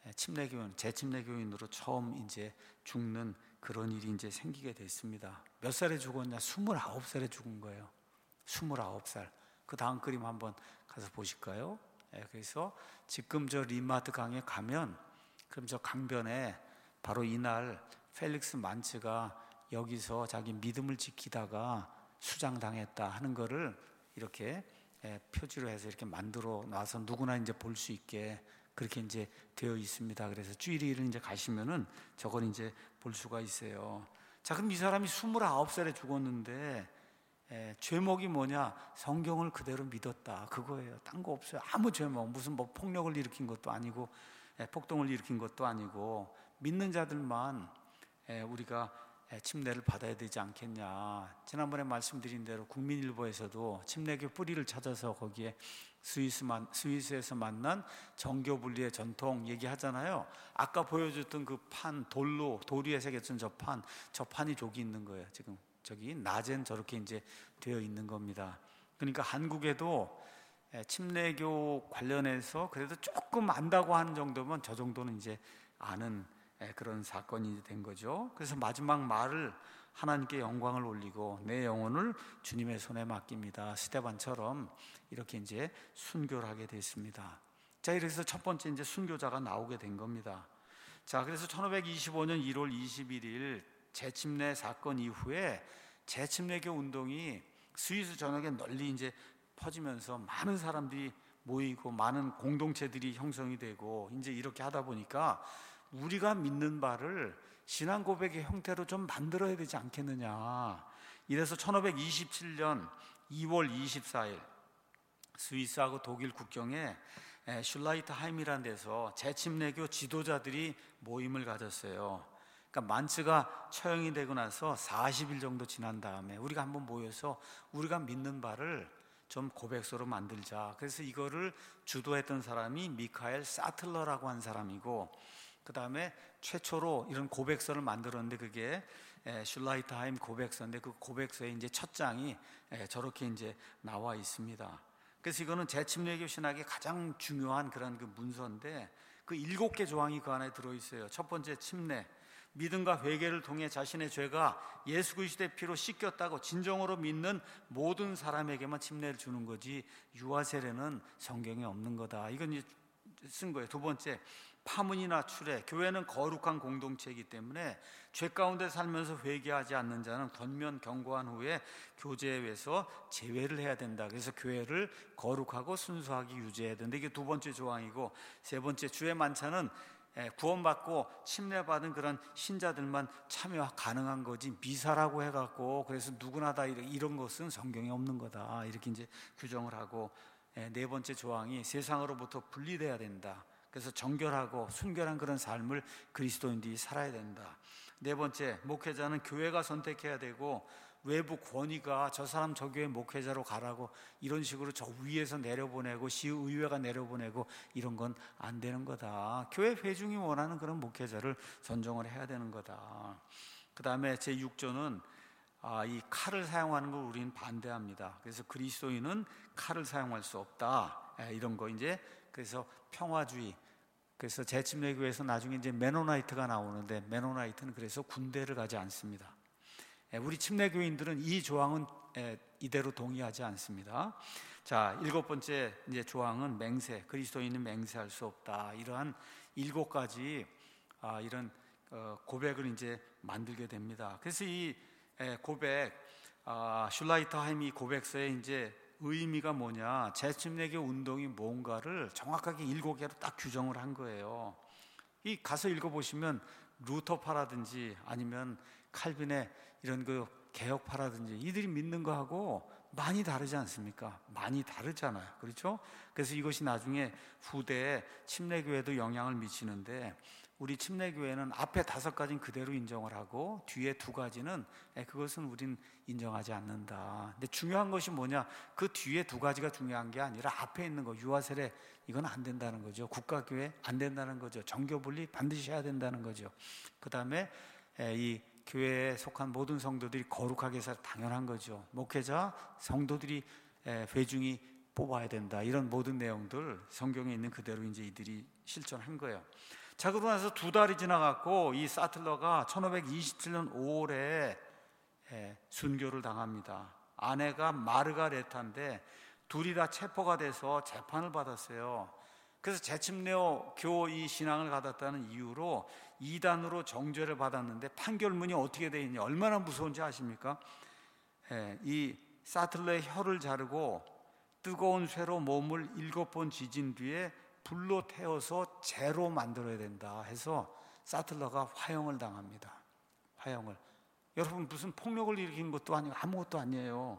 재침례교인으로 처음 이제 죽는 그런 일이 이제 생기게 됐습니다. 몇 살에 죽었냐? 29살에 죽은 거예요. 29살. 그 다음 그림 한번 가서 보실까요? 그래서 지금 저 리마트 강에 가면, 그럼 저 강변에 바로 이날 펠릭스 만츠가 여기서 자기 믿음을 지키다가 수장당했다 하는 거를 이렇게 표지로 해서 이렇게 만들어 놔서 누구나 이제 볼 수 있게 그렇게 이제 되어 있습니다. 그래서 쥐리를 이제 가시면은 저걸 이제 볼 수가 있어요. 자, 그럼 이 사람이 29살에 죽었는데 죄목이 뭐냐? 성경을 그대로 믿었다. 그거예요. 딴 거 없어요. 아무 죄목, 무슨 뭐 폭력을 일으킨 것도 아니고 폭동을 일으킨 것도 아니고, 믿는 자들만 우리가 침례를 받아야 되지 않겠냐. 지난번에 말씀드린 대로 국민일보에서도 침례교 뿌리를 찾아서 거기에 스위스에서 만난 정교분리의 전통 얘기하잖아요. 아까 보여줬던 그 판, 돌 위에 새겨진 저 판이 저기 있는 거예요. 지금 저기 낮엔 저렇게 이제 되어 있는 겁니다. 그러니까 한국에도 침례교 관련해서 그래도 조금 안다고 하는 정도면 저 정도는 이제 아는 그런 사건이 된 거죠. 그래서 마지막 말을 하나님께 영광을 올리고 내 영혼을 주님의 손에 맡깁니다. 스데반처럼 이렇게 이제 순교를 하게 됐습니다. 자, 그래서 첫 번째 이제 순교자가 나오게 된 겁니다. 자, 그래서 1525년 1월 21일 재침례 사건 이후에 재침례교 운동이 스위스 전역에 널리 이제 퍼지면서 많은 사람들이 모이고 많은 공동체들이 형성이 되고, 이제 이렇게 하다 보니까 우리가 믿는 바를 신앙 고백의 형태로 좀 만들어야 되지 않겠느냐. 이래서 1527년 2월 24일 스위스하고 독일 국경에 슐라이트하임이라는 데서 재침례교 지도자들이 모임을 가졌어요. 그러니까 만츠가 처형이 되고 나서 40일 정도 지난 다음에 우리가 한번 모여서 우리가 믿는 바를 좀 고백서로 만들자. 그래서 이거를 주도했던 사람이 미카엘 사틀러라고 한 사람이고, 그 다음에 최초로 이런 고백서를 만들었는데 그게 슐라이트하임 고백서인데 그 고백서의 이제 첫 장이 저렇게 이제 나와 있습니다. 그래서 이거는 재침례교 신학의 가장 중요한 그런 그 문서인데 그 7개 조항이 그 안에 들어있어요. 첫 번째 침례, 믿음과 회개를 통해 자신의 죄가 예수 그리스도의 피로 씻겼다고 진정으로 믿는 모든 사람에게만 침례를 주는 거지 유아 세례는 성경에 없는 거다. 이건 이제 쓴 거예요. 두 번째, 파문이나 추례. 교회는 거룩한 공동체이기 때문에 죄 가운데 살면서 회개하지 않는 자는 권면 경고한 후에 교제에서 제외를 해야 된다. 그래서 교회를 거룩하고 순수하게 유지해야 된다. 이게 두 번째 조항이고, 세 번째, 주의 만찬은 구원받고 침례받은 그런 신자들만 참여 가능한 거지 미사라고 해갖고 그래서 누구나 다 이런 것은 성경에 없는 거다. 이렇게 이제 규정을 하고, 네 번째 조항이 세상으로부터 분리돼야 된다. 그래서 정결하고 순결한 그런 삶을 그리스도인들이 살아야 된다. 네 번째, 목회자는 교회가 선택해야 되고 외부 권위가 저 사람 저 교회 목회자로 가라고 이런 식으로 저 위에서 내려보내고 시의회가 내려보내고 이런 건 안 되는 거다. 교회 회중이 원하는 그런 목회자를 선정을 해야 되는 거다. 그 다음에 제6조는 이 칼을 사용하는 걸 우리는 반대합니다. 그래서 그리스도인은 칼을 사용할 수 없다. 이런 거 이제 그래서 평화주의. 그래서 재침례교회에서 나중에 이제 메노나이트가 나오는데 메노나이트는 그래서 군대를 가지 않습니다. 우리 침례교인들은 이 조항은 이대로 동의하지 않습니다. 자, 7번째 이제 조항은 맹세. 그리스도인은 맹세할 수 없다. 이러한 7가지 이런 고백을 이제 만들게 됩니다. 그래서 이 고백, 슐라이트하임이 고백서의 이제 의미가 뭐냐, 재침례교 운동이 뭔가를 정확하게 7개로 딱 규정을 한 거예요. 이 가서 읽어보시면 루터파라든지 아니면 칼빈의 이런 그 개혁파라든지 이들이 믿는 거하고 많이 다르지 않습니까? 많이 다르잖아요. 그렇죠? 그래서 이것이 나중에 후대에 침례교회도 영향을 미치는데 우리 침례교회는 앞에 5가지는 그대로 인정을 하고 뒤에 2가지는 그것은 우린 인정하지 않는다. 근데 중요한 것이 뭐냐? 그 뒤에 2가지가 중요한 게 아니라 앞에 있는 거, 유아세례 이건 안 된다는 거죠. 국가교회 안 된다는 거죠. 정교분리 반드시 해야 된다는 거죠. 그 다음에 이 교회에 속한 모든 성도들이 거룩하게 살아 당연한 거죠. 목회자, 성도들이 회중이 뽑아야 된다. 이런 모든 내용들 성경에 있는 그대로 이제 이들이 실천한 거예요. 자, 그러고 나서 2달이 지나갔고 이 사틀러가 1527년 5월에 순교를 당합니다. 아내가 마르가레타인데 둘이 다 체포가 돼서 재판을 받았어요. 그래서 재침례교 이 신앙을 가졌다는 이유로 이단으로 정죄를 받았는데 판결문이 어떻게 되어 있냐, 얼마나 무서운지 아십니까? 이 사틀러의 혀를 자르고 뜨거운 쇠로 몸을 7번 지진 뒤에 불로 태워서 재로 만들어야 된다 해서 사틀러가 화형을 당합니다. 화형을. 여러분, 무슨 폭력을 일으킨 것도 아니고 아무것도 아니에요.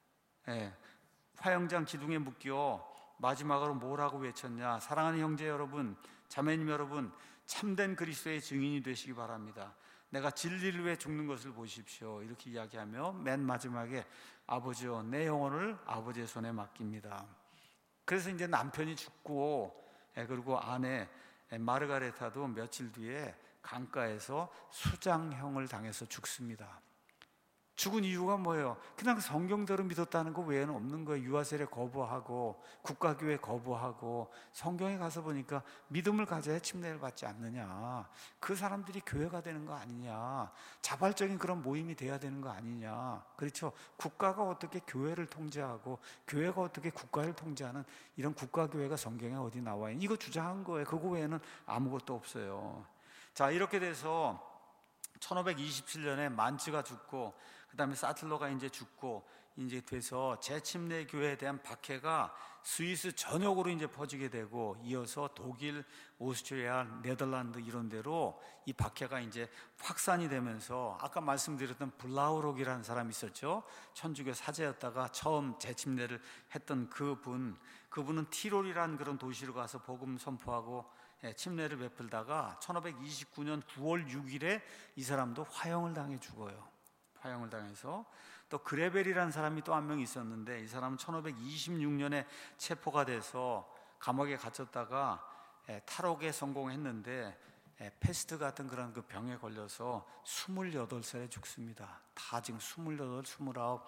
화형장 기둥에 묶여 마지막으로 뭐라고 외쳤냐? 사랑하는 형제 여러분, 자매님 여러분, 참된 그리스도의 증인이 되시기 바랍니다. 내가 진리를 위해 죽는 것을 보십시오. 이렇게 이야기하며 맨 마지막에 아버지여, 내 영혼을 아버지의 손에 맡깁니다. 그래서 이제 남편이 죽고 그리고 아내 마르가레타도 며칠 뒤에 강가에서 수장형을 당해서 죽습니다. 죽은 이유가 뭐예요? 그냥 성경대로 믿었다는 거 외에는 없는 거예요. 유아세례 거부하고 국가교회 거부하고 성경에 가서 보니까 믿음을 가져야 침례를 받지 않느냐, 그 사람들이 교회가 되는 거 아니냐, 자발적인 그런 모임이 돼야 되는 거 아니냐. 그렇죠? 국가가 어떻게 교회를 통제하고 교회가 어떻게 국가를 통제하는 이런 국가교회가 성경에 어디 나와요? 이거 주장한 거예요. 그거 외에는 아무것도 없어요. 자, 이렇게 돼서 1527년에 만츠가 죽고 그 다음에 사틀러가 이제 죽고 이제 돼서 재침례 교회에 대한 박해가 스위스 전역으로 이제 퍼지게 되고 이어서 독일, 오스트리아, 네덜란드 이런 데로 이 박해가 이제 확산이 되면서 아까 말씀드렸던 블라우록이라는 사람이 있었죠. 천주교 사제였다가 처음 재침례를 했던 그분은 티롤이라는 그런 도시로 가서 복음 선포하고 침례를 베풀다가 1529년 9월 6일에 이 사람도 화형을 당해 죽어요. 화형을 당해서 또 그레벨이라는 사람이 또 한 명 있었는데 이 사람은 1526년에 체포가 돼서 감옥에 갇혔다가 탈옥에 성공했는데 패스트 같은 그런 그 병에 걸려서 28살에 죽습니다. 다 지금 28, 29,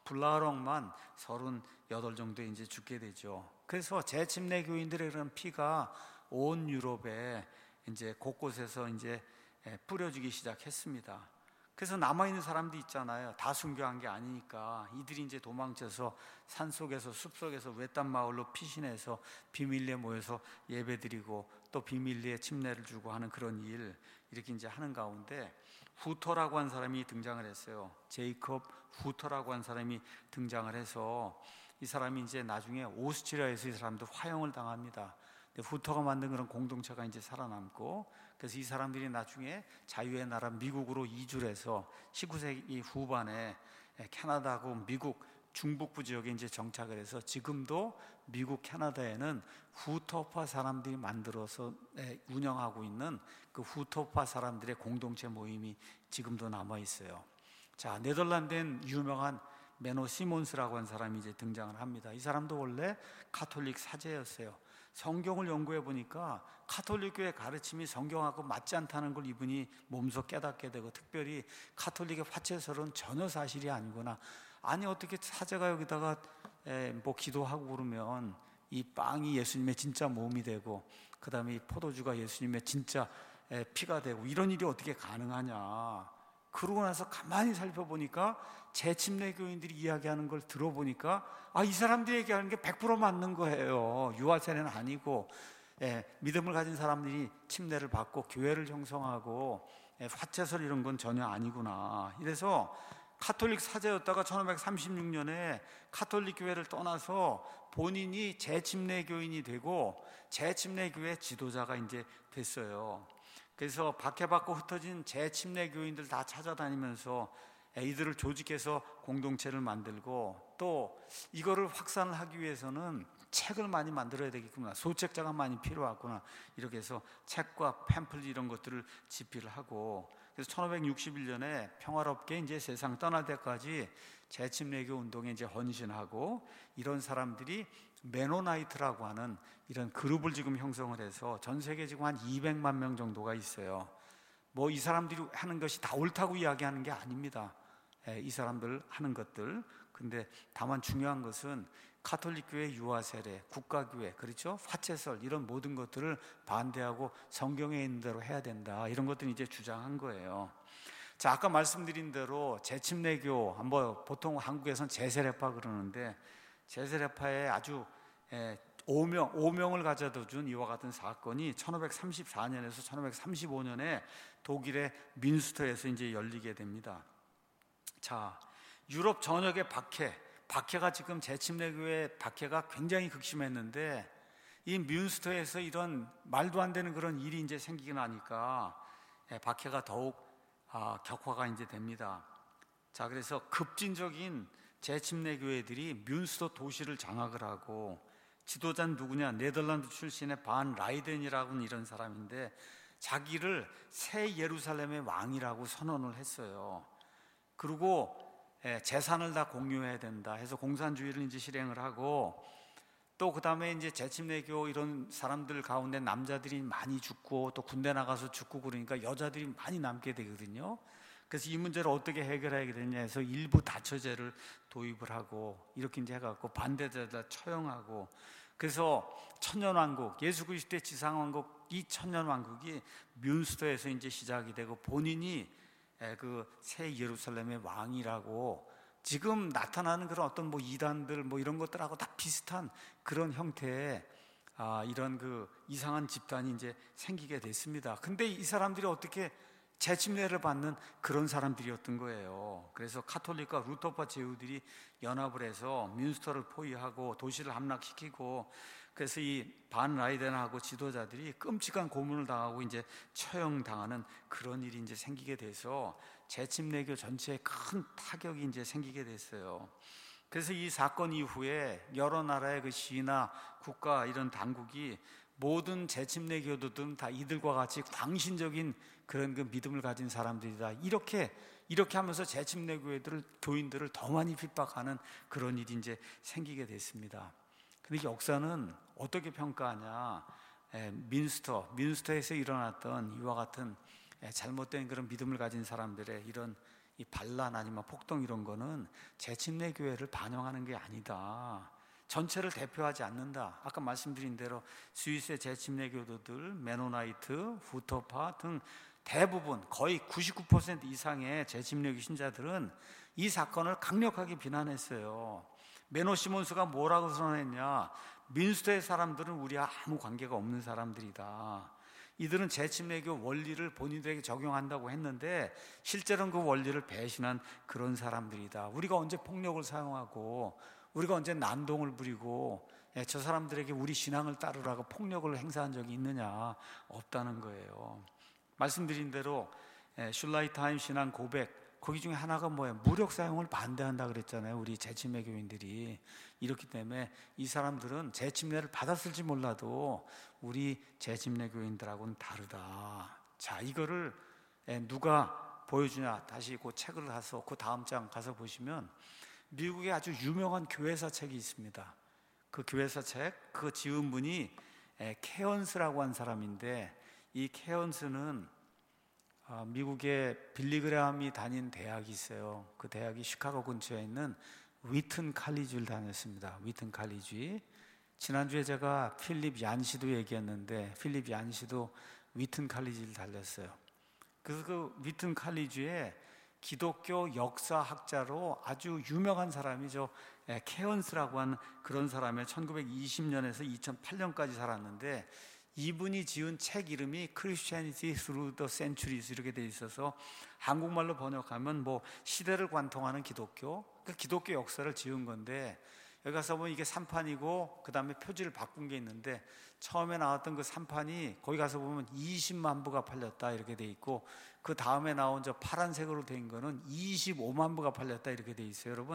블라롱만 38 정도에 이제 죽게 되죠. 그래서 재침례 교인들의 그런 피가 온 유럽에 이제 곳곳에서 이제 뿌려지기 시작했습니다. 그래서 남아있는 사람도 있잖아요. 다 순교한 게 아니니까 이들이 이제 도망쳐서 산속에서 숲속에서 외딴 마을로 피신해서 비밀리에 모여서 예배드리고 또 비밀리에 침례를 주고 하는 그런 일, 이렇게 이제 하는 가운데 후터라고 한 사람이 등장을 했어요. 제이콥 후터라고 한 사람이 등장을 해서 이 사람이 이제 나중에 오스트리아에서 이 사람도 화형을 당합니다. 후터가 만든 그런 공동체가 이제 살아남고, 그래서 이 사람들이 나중에 자유의 나라 미국으로 이주를 해서 19세기 후반에 캐나다하고 미국 중북부 지역에 이제 정착을 해서 지금도 미국 캐나다에는 후터파 사람들이 만들어서 운영하고 있는 그 후터파 사람들의 공동체 모임이 지금도 남아 있어요. 자, 네덜란드엔 유명한 메노 시몬스라고 하는 사람이 이제 등장을 합니다. 이 사람도 원래 가톨릭 사제였어요. 성경을 연구해 보니까 가톨릭 교회 가르침이 성경하고 맞지 않다는 걸 이분이 몸소 깨닫게 되고, 특별히 가톨릭의 화채설은 전혀 사실이 아니구나. 아니 어떻게 사제가 여기다가 뭐 기도하고 그러면 이 빵이 예수님의 진짜 몸이 되고, 그 다음에 이 포도주가 예수님의 진짜 피가 되고, 이런 일이 어떻게 가능하냐. 그러고 나서 가만히 살펴보니까 재침례 교인들이 이야기하는 걸 들어보니까 이 사람들이 얘기하는 게 100% 맞는 거예요. 유아세례는 아니고 믿음을 가진 사람들이 침례를 받고 교회를 형성하고 화채설 이런 건 전혀 아니구나. 이래서 가톨릭 사제였다가 1536년에 가톨릭 교회를 떠나서 본인이 재침례 교인이 되고 재침례 교회 지도자가 이제 됐어요. 그래서 박해받고 흩어진 재침례 교인들 다 찾아다니면서 이들을 조직해서 공동체를 만들고, 또 이거를 확산을 하기 위해서는 책을 많이 만들어야 되겠구나, 소책자가 많이 필요하구나, 이렇게 해서 책과 팸플릿 이런 것들을 집필을 하고, 그래서 1561년에 평화롭게 이제 세상 떠날 때까지 재침례교 운동에 이제 헌신하고, 이런 사람들이 메노나이트라고 하는 이런 그룹을 지금 형성을 해서 전 세계 지금 한 200만 명 정도가 있어요. 뭐 이 사람들이 하는 것이 다 옳다고 이야기하는 게 아닙니다. 이 사람들 하는 것들. 근데 다만 중요한 것은 가톨릭 교회 유아세례, 국가교회, 그렇죠? 화채설 이런 모든 것들을 반대하고 성경에 있는 대로 해야 된다, 이런 것들을 이제 주장한 거예요. 자, 아까 말씀드린 대로 재침례교, 뭐 보통 한국에서는 제세례파 그러는데, 제세례파의 아주 오명을 가져다 준 이와 같은 사건이 1534년에서 1535년에 독일의 민스터에서 이제 열리게 됩니다. 자, 유럽 전역의 박해가 지금 재침례교회 박해가 굉장히 극심했는데, 이 뮌스터에서 이런 말도 안 되는 그런 일이 이제 생기고 나니까 박해가 더욱 격화가 이제 됩니다. 자, 그래서 급진적인 재침례 교회들이 뮌스터 도시를 장악을 하고, 지도자는 누구냐? 네덜란드 출신의 반 라이덴이라고는 이런 사람인데, 자기를 새 예루살렘의 왕이라고 선언을 했어요. 그리고 재산을 다 공유해야 된다 해서 공산주의를 이제 실행을 하고, 또 그 다음에 이제 재침례교 이런 사람들 가운데 남자들이 많이 죽고 또 군대 나가서 죽고 그러니까 여자들이 많이 남게 되거든요. 그래서 이 문제를 어떻게 해결하게 되냐 해서 일부 다처제를 도입을 하고, 이렇게 이제 해갖고 반대자들 처형하고, 그래서 천년왕국, 예수 그리스도의 지상왕국, 이 천년왕국이 뮌스터에서 이제 시작이 되고, 본인이 그 새 예루살렘의 왕이라고, 지금 나타나는 그런 어떤 뭐 이단들 뭐 이런 것들하고 다 비슷한 그런 형태의 이런 그 이상한 집단이 이제 생기게 됐습니다. 근데 이 사람들이 어떻게 재침례를 받는 그런 사람들이었던 거예요. 그래서 카톨릭과 루터파 제후들이 연합을 해서 뮌스터를 포위하고 도시를 함락시키고, 그래서 이 반 라이덴하고 지도자들이 끔찍한 고문을 당하고 이제 처형당하는 그런 일이 이제 생기게 돼서 재침례교 전체에 큰 타격이 이제 생기게 됐어요. 그래서 이 사건 이후에 여러 나라의 그 시나 국가 이런 당국이 모든 재침례교도들은 다 이들과 같이 광신적인 그런 그 믿음을 가진 사람들이다, 이렇게 하면서 교인들을 더 많이 핍박하는 그런 일이 이제 생기게 됐습니다. 근데 역사는 어떻게 평가하냐? 민스터에서 일어났던 이와 같은 잘못된 그런 믿음을 가진 사람들의 이런 이 반란 아니면 폭동 이런 거는 재침례 교회를 반영하는 게 아니다. 전체를 대표하지 않는다. 아까 말씀드린 대로 스위스의 재침례 교도들, 메노나이트, 후터파 등 대부분 거의 99% 이상의 재침례 신자들은 이 사건을 강력하게 비난했어요. 메노 시몬스가 뭐라고 선언했냐? 민스터의 사람들은 우리와 아무 관계가 없는 사람들이다. 이들은 재침례교 원리를 본인들에게 적용한다고 했는데 실제로는 그 원리를 배신한 그런 사람들이다. 우리가 언제 폭력을 사용하고 우리가 언제 난동을 부리고 저 사람들에게 우리 신앙을 따르라고 폭력을 행사한 적이 있느냐? 없다는 거예요. 말씀드린 대로 슐라이타임 신앙 고백 거기 중에 하나가 뭐예요? 무력 사용을 반대한다 그랬잖아요. 우리 재침례 교인들이. 이렇기 때문에 이 사람들은 재침례를 받았을지 몰라도 우리 재침례 교인들하고는 다르다. 자, 이거를 누가 보여주냐? 다시 그 책을 가서 그 다음 장 가서 보시면 미국에 아주 유명한 교회사 책이 있습니다. 그 교회사 책, 그 지은 분이 케언스라고 한 사람인데 이 케언스는 미국의 빌리그레함이 다닌 대학이 있어요. 그 대학이 시카고 근처에 있는 위튼 칼리지를 다녔습니다. 위튼 칼리지. 지난주에 제가 필립 얀시도 얘기했는데 필립 얀시도 위튼 칼리지를 달렸어요. 그래서 그 위튼 칼리지에 기독교 역사학자로 아주 유명한 사람이죠. 케언스라고 하는 그런 사람의 1920년에서 2008년까지 살았는데 이분이 지은 책 이름이 Christianity Through the Centuries 이렇게 돼 있어서 한국말로 번역하면 뭐 시대를 관통하는 기독교, 그 기독교 역사를 지은 건데 여기 가서 보면 이게 3판이고 그 다음에 표지를 바꾼 게 있는데 처음에 나왔던 그 3판이 거기 가서 보면 20만 부가 팔렸다 이렇게 돼 있고 그 다음에 나온 저 파란색으로 된 거는 25만 부가 팔렸다 이렇게 돼 있어요. 여러분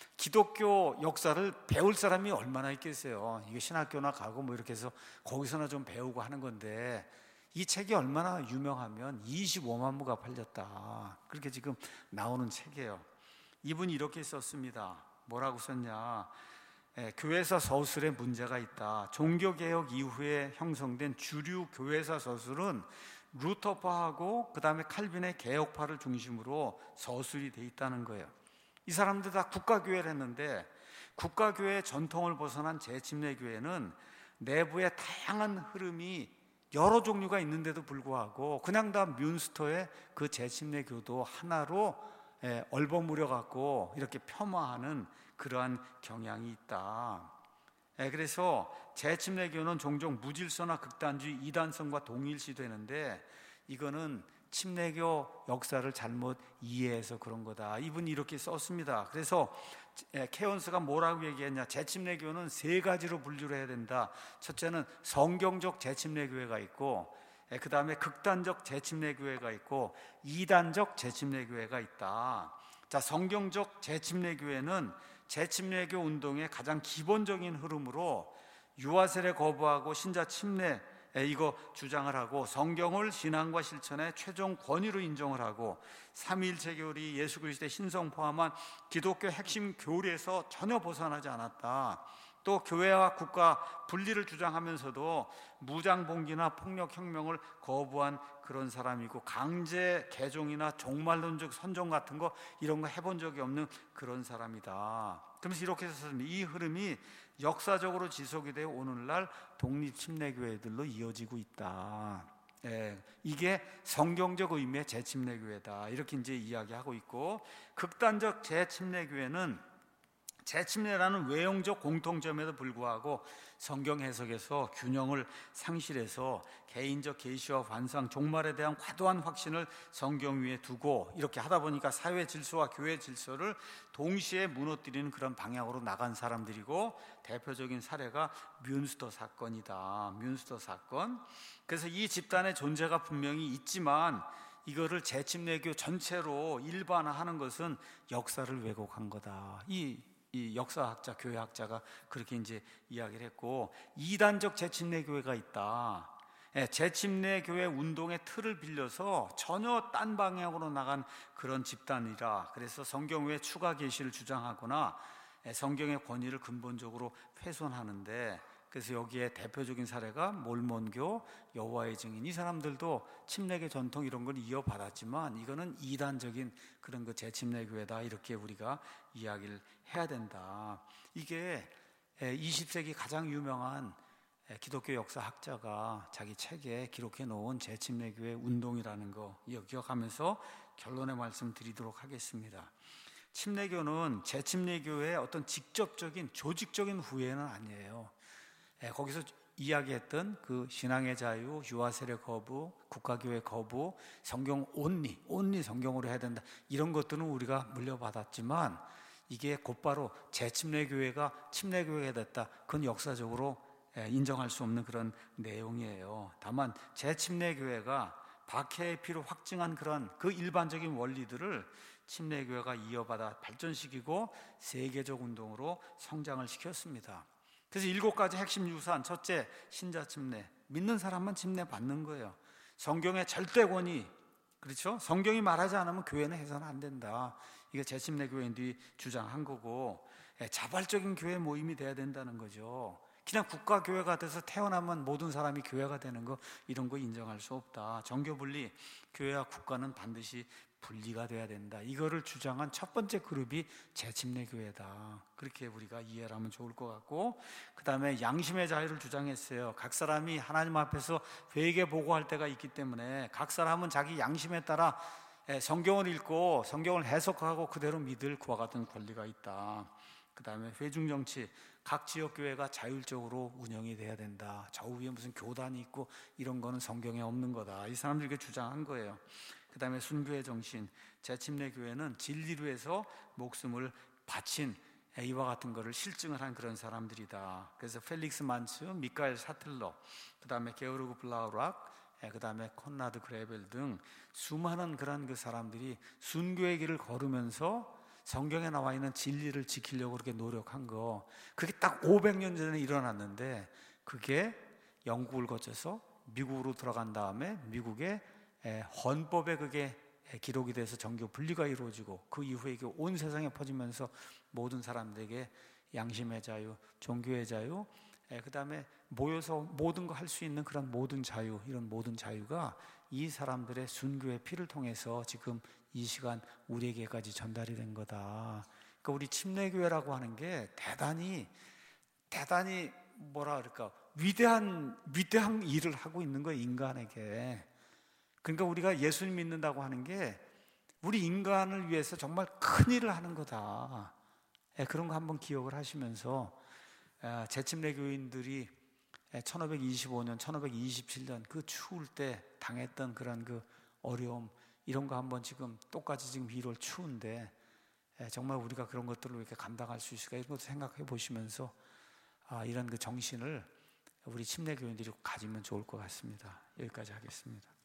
기독교 역사를 배울 사람이 얼마나 있겠어요. 이게 신학교나 가고 뭐 이렇게 해서 거기서나 좀 배우고 하는 건데 이 책이 얼마나 유명하면 25만 부가 팔렸다 그렇게 지금 나오는 책이에요. 이분이 이렇게 썼습니다. 뭐라고 썼냐? 교회사 서술에 문제가 있다. 종교개혁 이후에 형성된 주류 교회사 서술은 루터파하고 그 다음에 칼빈의 개혁파를 중심으로 서술이 돼 있다는 거예요. 이 사람들 다 국가교회를 했는데 국가교회의 전통을 벗어난 재침례교회는 내부에 다양한 흐름이 여러 종류가 있는데도 불구하고 그냥 다 뮌스터의 그 재침례교도 하나로 얼버무려 갖고 이렇게 폄하하는 그러한 경향이 있다. 그래서 재침례교는 종종 무질서나 극단주의 이단성과 동일시되는데 이거는 침례교 역사를 잘못 이해해서 그런 거다. 이분이 이렇게 썼습니다. 그래서 케온스가 뭐라고 얘기했냐? 재침례교는 세 가지로 분류를 해야 된다. 첫째는 성경적 재침례교회가 있고 그 다음에 극단적 재침례교회가 있고 이단적 재침례교회가 있다. 자, 성경적 재침례교회는 재침례교 운동의 가장 기본적인 흐름으로 유아세례 거부하고 신자 침례 이거 주장을 하고 성경을 신앙과 실천의 최종 권위로 인정을 하고 삼위일체 교리 예수 그리스도의 신성 포함한 기독교 핵심 교리에서 전혀 벗어나지 않았다. 또 교회와 국가 분리를 주장하면서도 무장봉기나 폭력혁명을 거부한 그런 사람이고 강제 개종이나 종말론적 선종 같은 거 이런 거 해본 적이 없는 그런 사람이다. 그러면서 이렇게 해서 이 흐름이 역사적으로 지속이 되어 오늘날 독립침례교회들로 이어지고 있다. 이게 성경적 의미의 재침례교회다. 이렇게 이제 이야기하고 있고 극단적 재침례교회는 재침례라는 외형적 공통점에도 불구하고 성경 해석에서 균형을 상실해서 개인적 계시와 환상, 종말에 대한 과도한 확신을 성경 위에 두고 이렇게 하다 보니까 사회 질서와 교회 질서를 동시에 무너뜨리는 그런 방향으로 나간 사람들이고 대표적인 사례가 뮌스터 사건이다. 뮌스터 사건. 그래서 이 집단의 존재가 분명히 있지만 이거를 재침례교 전체로 일반화하는 것은 역사를 왜곡한 거다. 이 역사학자, 교회학자가 그렇게 이제 이야기를 했고 이단적 재침례교회가 있다. 재침례교회 운동의 틀을 빌려서 전혀 딴 방향으로 나간 그런 집단이라 그래서 성경 외에 추가 계시를 주장하거나 성경의 권위를 근본적으로 훼손하는데 그래서 여기에 대표적인 사례가 몰몬교, 여호와의 증인, 이 사람들도 침례교 전통 이런 걸 이어받았지만 이거는 이단적인 그런 그 재침례교회다, 이렇게 우리가 이야기를 해야 된다. 이게 20세기 가장 유명한 기독교 역사학자가 자기 책에 기록해 놓은 재침례교회 운동이라는 거 기억하면서 결론의 말씀 드리도록 하겠습니다. 침례교는 재침례교회의 어떤 직접적인 조직적인 후예는 아니에요. 거기서 이야기했던 그 신앙의 자유, 유아 세례 거부, 국가교회 거부, 성경 온리 성경으로 해야 된다, 이런 것들은 우리가 물려받았지만 이게 곧바로 재침례교회가 침례교회가 됐다, 그건 역사적으로 인정할 수 없는 그런 내용이에요. 다만 재침례교회가 박해의 피로 확증한 그런 그 일반적인 원리들을 침례교회가 이어받아 발전시키고 세계적 운동으로 성장을 시켰습니다. 그래서 7가지 핵심 유산, 첫째, 신자 침례, 믿는 사람만 침례 받는 거예요. 성경의 절대 권위, 그렇죠? 성경이 말하지 않으면 교회는 해서는 안 된다, 이게 재침례교회인들이 주장한 거고, 자발적인 교회 모임이 돼야 된다는 거죠. 그냥 국가교회가 돼서 태어나면 모든 사람이 교회가 되는 거, 이런 거 인정할 수 없다. 정교분리, 교회와 국가는 반드시 분리가 돼야 된다, 이거를 주장한 첫 번째 그룹이 재침례교회다, 그렇게 우리가 이해를 하면 좋을 것 같고, 그 다음에 양심의 자유를 주장했어요. 각 사람이 하나님 앞에서 회개 보고할 때가 있기 때문에 각 사람은 자기 양심에 따라 성경을 읽고 성경을 해석하고 그대로 믿을 그와 같은 권리가 있다. 그 다음에 회중정치, 각 지역교회가 자율적으로 운영이 돼야 된다. 저 위에 무슨 교단이 있고 이런 거는 성경에 없는 거다, 이 사람들이 주장한 거예요. 그 다음에 순교의 정신, 재침례교회는 진리로 해서 목숨을 바친 이와 같은 거를 실증을 한 그런 사람들이다. 그래서 펠릭스 만츠, 미카엘 사틀러, 그 다음에 게오르그 블라우락, 그 다음에 콘라드 그레벨 등 수많은 그런 그 사람들이 순교의 길을 걸으면서 성경에 나와 있는 진리를 지키려고 그렇게 노력한 거, 그게 딱 500년 전에 일어났는데 그게 영국을 거쳐서 미국으로 들어간 다음에 미국의 헌법에 그게 기록이 돼서 정교 분리가 이루어지고 그 이후에 이게 온 세상에 퍼지면서 모든 사람들에게 양심의 자유, 종교의 자유, 그 다음에 모여서 모든 거 할 수 있는 그런 모든 자유, 이런 모든 자유가 이 사람들의 순교의 피를 통해서 지금 이 시간 우리에게까지 전달이 된 거다. 그러니까 우리 침례교회라고 하는 게 대단히 뭐라 그럴까, 위대한 일을 하고 있는 거예요, 인간에게. 그러니까 우리가 예수님 믿는다고 하는 게 우리 인간을 위해서 정말 큰 일을 하는 거다. 그런 거 한번 기억을 하시면서 재침례 교인들이 1525년, 1527년 그 추울 때 당했던 그런 그 어려움, 이런 거 한번 지금 똑같이 지금 1월 추운데 정말 우리가 그런 것들을 이렇게 감당할 수 있을까, 이런 것도 생각해 보시면서 이런 그 정신을 우리 침례 교인들이 가지면 좋을 것 같습니다. 여기까지 하겠습니다.